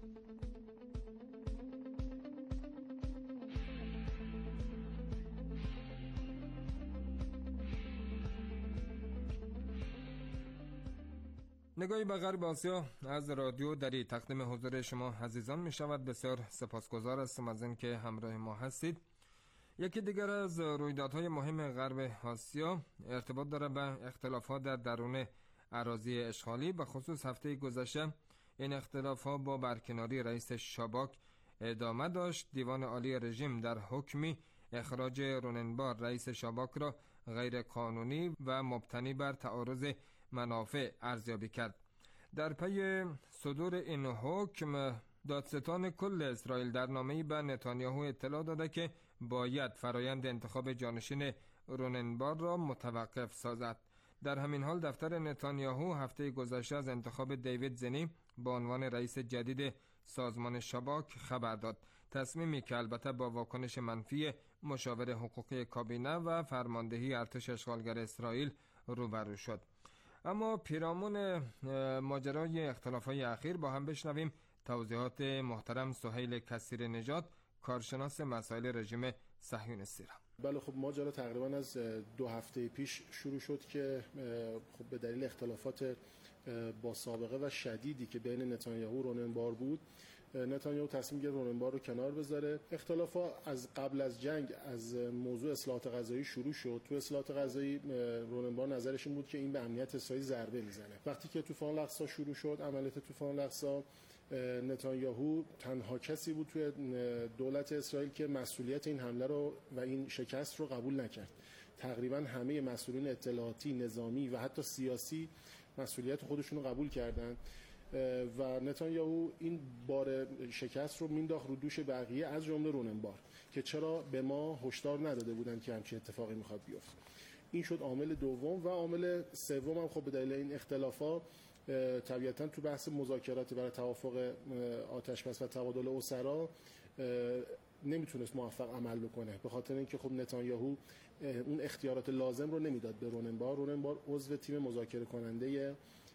نگاهی به غرب آسیا از رادیو دری تقدیم حضور شما عزیزان می شود. بسیار سپاسگزار هستم از اینکه همراه ما هستید. یکی دیگر از رویدادهای مهم غرب آسیا ارتباط داره به اختلافات در درون اراضی اشغالی. به خصوص هفته گذشته این اختلافات با برکناری رئیس شاباک ادامه داشت. دیوان عالی رژیم در حکمی اخراج روننبار رئیس شاباک را غیر قانونی و مبتنی بر تعارض منافع ارزیابی کرد. در پی صدور این حکم دادستان کل اسرائیل در نامه‌ای به نتانیاهو اطلاع داده که باید فرایند انتخاب جانشین روننبار را متوقف سازد. در همین حال دفتر نتانیاهو هفته گذشته از انتخاب دیوید زنی به عنوان رئیس جدید سازمان شاباک خبر داد. تصمیمی که البته با واکنش منفی مشاور حقوقی کابینه و فرماندهی ارتش اشغالگر اسرائیل روبرو شد. اما پیرامون ماجرای اختلافات اخیر با هم بشنویم توضیحات محترم سهیل کثیر نژاد کارشناس مسائل رژیم صهیونیستی را. بله خب ماجرا تقریبا از 2 هفته پیش شروع شد که خب به دلیل اختلافات با سابقه و شدیدی که بین نتانیاهو و روننبار بود، نتانیاهو تصمیم گرفت روننبار رو کنار بذاره. اختلافات از قبل از جنگ از موضوع اصلاحات غذایی شروع شد. تو اصلاحات غذایی روننبار نظرش این بود که این به امنیت اسرائیل ضربه میزنه. وقتی که طوفان الاقصی شروع شد، عملیات طوفان الاقصی، نتانیاهو تنها کسی بود توی دولت اسرائیل که مسئولیت این حمله رو و این شکست رو قبول نکرد. تقریبا همه مسئولین اطلاعاتی، نظامی و حتی سیاسی مسئولیت خودشون رو قبول کردن و نتانیاهو این بار شکست رو مینداخت رو دوش بقیه از جمله روننبار که چرا به ما هشدار نداده بودن که همچین اتفاقی میخواد بیفته. این شد عامل دوم و عامل سوم هم خب به دلیل این اختلافات طبیعتاً تو بحث مذاکرات برای توافق آتشبس و تبادل اسرا نمیتونست موفق عمل بکنه، به خاطر اینکه خب نتانیاهو اون اختیارات لازم رو نمیداد به روننبار. روننبار عضو تیم مذاکره کننده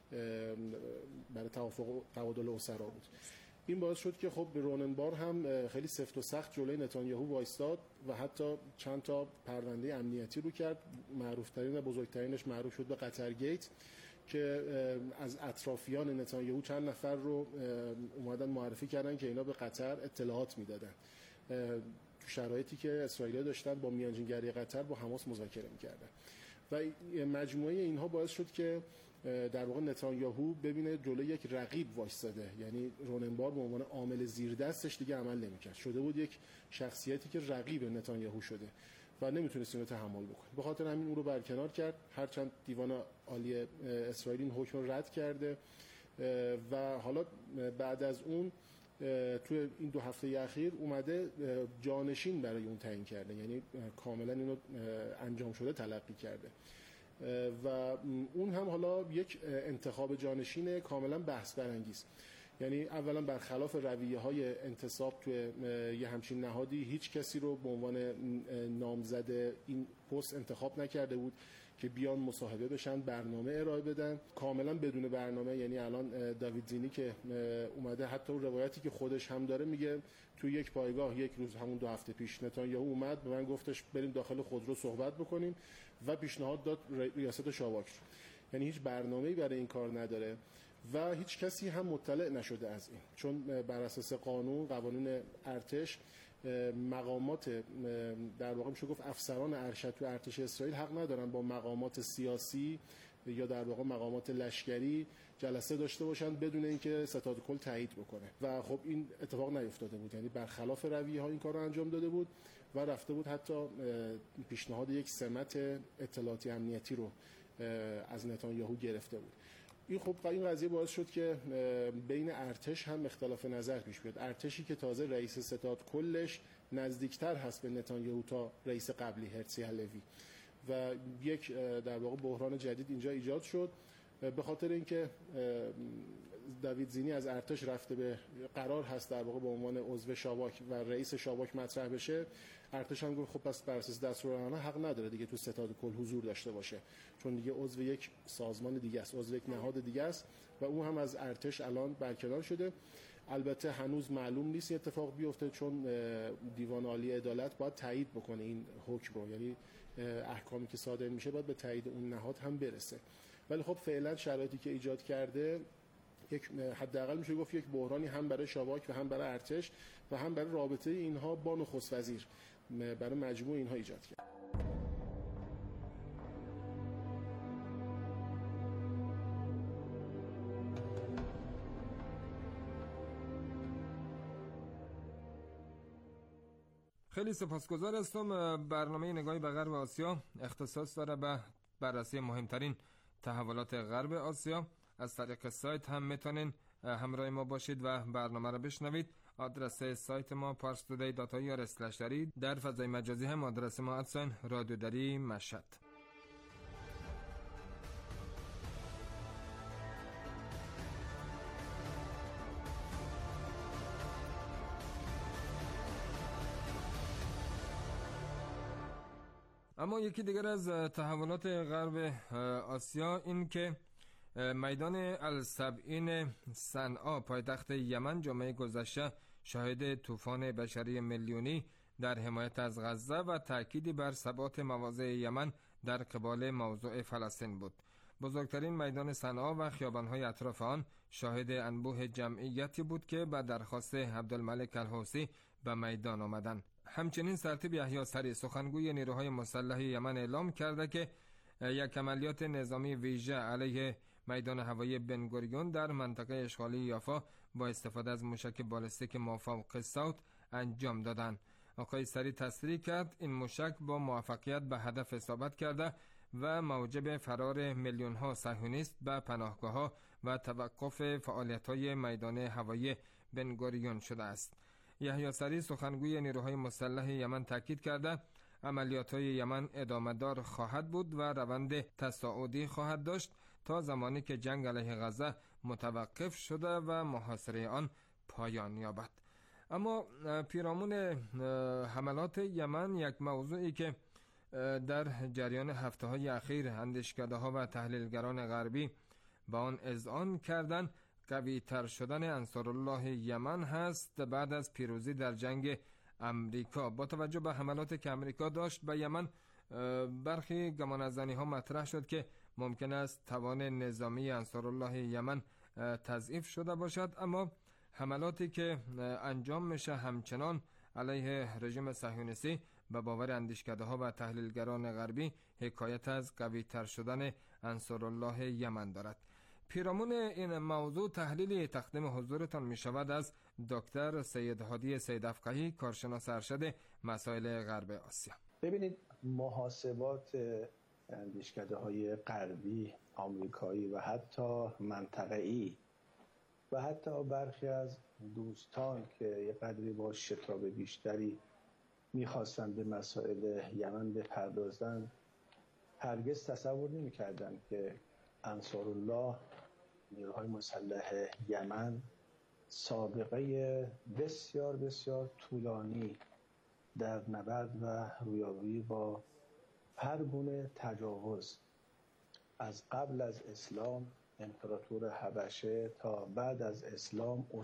برای توافق تبادل اسرا بود. این باعث شد که خب روننبار هم خیلی سفت و سخت جلوی نتانیاهو وایستاد و حتی چند تا پرونده امنیتی رو کرد. معروف‌ترین و بزرگترینش معروف شد به قطر گیت که از اطرافیان نتانیاهو چند نفر رو اومدن معرفی کردن که اینا به قطر اطلاعات میدادن تو شرایطی که اسرائیلی‌ها داشتن با میانجینگری قطر با حماس مذاکره میکردن و مجموعه اینها باعث شد که در واقع نتانیاهو ببینه جلوی یک رقیب وایساده، یعنی روننبار به عنوان عامل زیر دستش دیگه عمل نمیکرد، شده بود یک شخصیتی که رقیب نتانیاهو شده و نمیتونست اینو تحمل بکنه. به خاطر همین اون رو برکنار کرد. هرچند دیوان عالی اسرائیل این حکم رو رد کرده و حالا بعد از اون توی این 2 هفته اخیر اومده جانشین برای اون تعیین کرده، یعنی کاملا اینو انجام شده تلقی کرده و اون هم حالا یک انتخاب جانشین کاملا بحث برانگیز. یعنی اولا برخلاف رویه‌های انتصاب توی یه همچین نهادی هیچ کسی رو به عنوان نامزد این پست انتخاب نکرده بود که بیان مصاحبه بشن، برنامه ارائه بدن کاملا بدون برنامه. یعنی الان داوید زینی که اومده، حتی اون روایتی که خودش هم داره میگه تو یک پایگاه یک روز همون 2 هفته پیش نتانیاهو اومد به من گفتش بریم داخل خودرو صحبت بکنیم و پیشنهاد داد ریاست شاواک. یعنی هیچ برنامه‌ای برای این کار نداره و هیچ کسی هم مطلع نشده از این، چون بر اساس قانون ارتش مقامات در واقع میشه گفت افسران ارشد تو ارتش اسرائیل حق ندارن با مقامات سیاسی یا در واقع مقامات لشکری جلسه داشته باشن بدون اینکه ستاد کل تایید بکنه و خب این اتفاق نیفتاده بود. یعنی برخلاف رویه ها این کار رو انجام داده بود و رفته بود حتی پیشنهاد یک سمت اطلاعاتی امنیتی رو از نتانیاهو گرفته بود. این قضیه باعث شد که بین ارتش هم اختلاف نظر پیش بیاد. ارتشی که تازه رئیس ستاد کلش نزدیکتر هست به نتانیاهو تا رئیس قبلی هرزی هلوی و یک در واقع بحران جدید اینجا ایجاد شد به خاطر اینکه داوید زینی از ارتش رفته به قرار هست در واقع به عنوان عضو شاواک و رئیس شاواک مطرح بشه. ارتش هم گفت خب پس بر اساس دستورالعمل حق نداره دیگه تو ستاد کل حضور داشته باشه، چون دیگه عضو یک سازمان دیگه است، عضو یک نهاد دیگه است و اون هم از ارتش الان برکنار شده. البته هنوز معلوم نیست اتفاق بیفته، چون دیوان عالی عدالت باید تایید بکنه این حکم رو، یعنی احکامی که صادر میشه باید به تایید اون نهاد هم برسه. ولی خب فعلا شرایطی که ایجاد کرده یک حداقل میشه گفت یک بحرانی هم برای شاواک و هم برای ارتش و هم برای رابطه اینها با نخست وزیر، برای مجموع اینها ایجاد کرد. خیلی سپاسگزار هستم. برنامه نگاهی به غرب آسیا اختصاص داره به بررسی مهمترین تحولات غرب آسیا. از طریق سایت هم میتونین همراه ما باشید و برنامه را بشنوید. آدرس سایت ما parstoday.ir/dari، در فضای مجازی هم آدرس ما @رادیودری مشهد. اما یکی دیگر از تحولات غرب آسیا این که میدان السبعین صنعا پایتخت یمن جمعه گذشته شاهد طوفان بشری میلیونی در حمایت از غزه و تأکیدی بر ثبات مواضع یمن در قبال موضوع فلسطین بود. بزرگترین میدان صنعا و خیابان‌های اطراف آن شاهد انبوه جمعیتی بود که به درخواست عبدالملک الحوثی به میدان آمدند. همچنین سرتیپ یحیی سری سخنگوی نیروهای مسلح یمن اعلام کرده که یک عملیات نظامی ویژه علیه میدان هوایی بن گوریون در منطقه اشغالی یافا با استفاده از موشک بالستیک مافوق صوت انجام دادند. آقای سری تصریح کرد این موشک با موفقیت به هدف اصابت کرده و موجب فرار میلیون ها صهیونیست به پناهگاه‌ها و توقف فعالیت‌های میدان هوایی بن گوریون شده است. یحیی سری سخنگوی نیروهای مسلح یمن تاکید کرده عملیات‌های یمن ادامه دار خواهد بود و روند تصاعدی خواهد داشت تا زمانی که جنگ علیه غزه متوقف شده و محاصره آن پایان یابد. اما پیرامون حملات یمن یک موضوعی که در جریان هفته‌های اخیر اندیشکده‌ها و تحلیلگران غربی با آن اذعان کردند قوی تر شدن انصارالله یمن هست بعد از پیروزی در جنگ امریکا. با توجه به حملاتی که امریکا داشت به یمن، برخی گمانه‌زنی ها مطرح شد که ممکن است توان نظامی انصارالله یمن تضعیف شده باشد، اما حملاتی که انجام میشه همچنان علیه رژیم صهیونیستی به باور اندیشکده‌ها و تحلیلگران غربی حکایت از قوی تر شدن انصارالله یمن دارد. پیرامون این موضوع تحلیلی تقدیم حضورتان می شود از دکتر سید هادی سید افقهی، کارشناس ارشد مسائل غرب آسیا. ببینید، محاسبات اندیشکده‌های غربی، آمریکایی و حتی منطقه‌ای و حتی برخی از دوستان که یه قدری با شتاب بیشتری می‌خواستند به مسائل یمن بپردازند هرگز تصور نمی‌کردند که انصارالله، نیروهای مسلح یمن، سابقه بسیار بسیار طولانی در نبرد و رویارویی با هر گونه تجاوز از قبل از اسلام امپراتور حبشه تا بعد از اسلام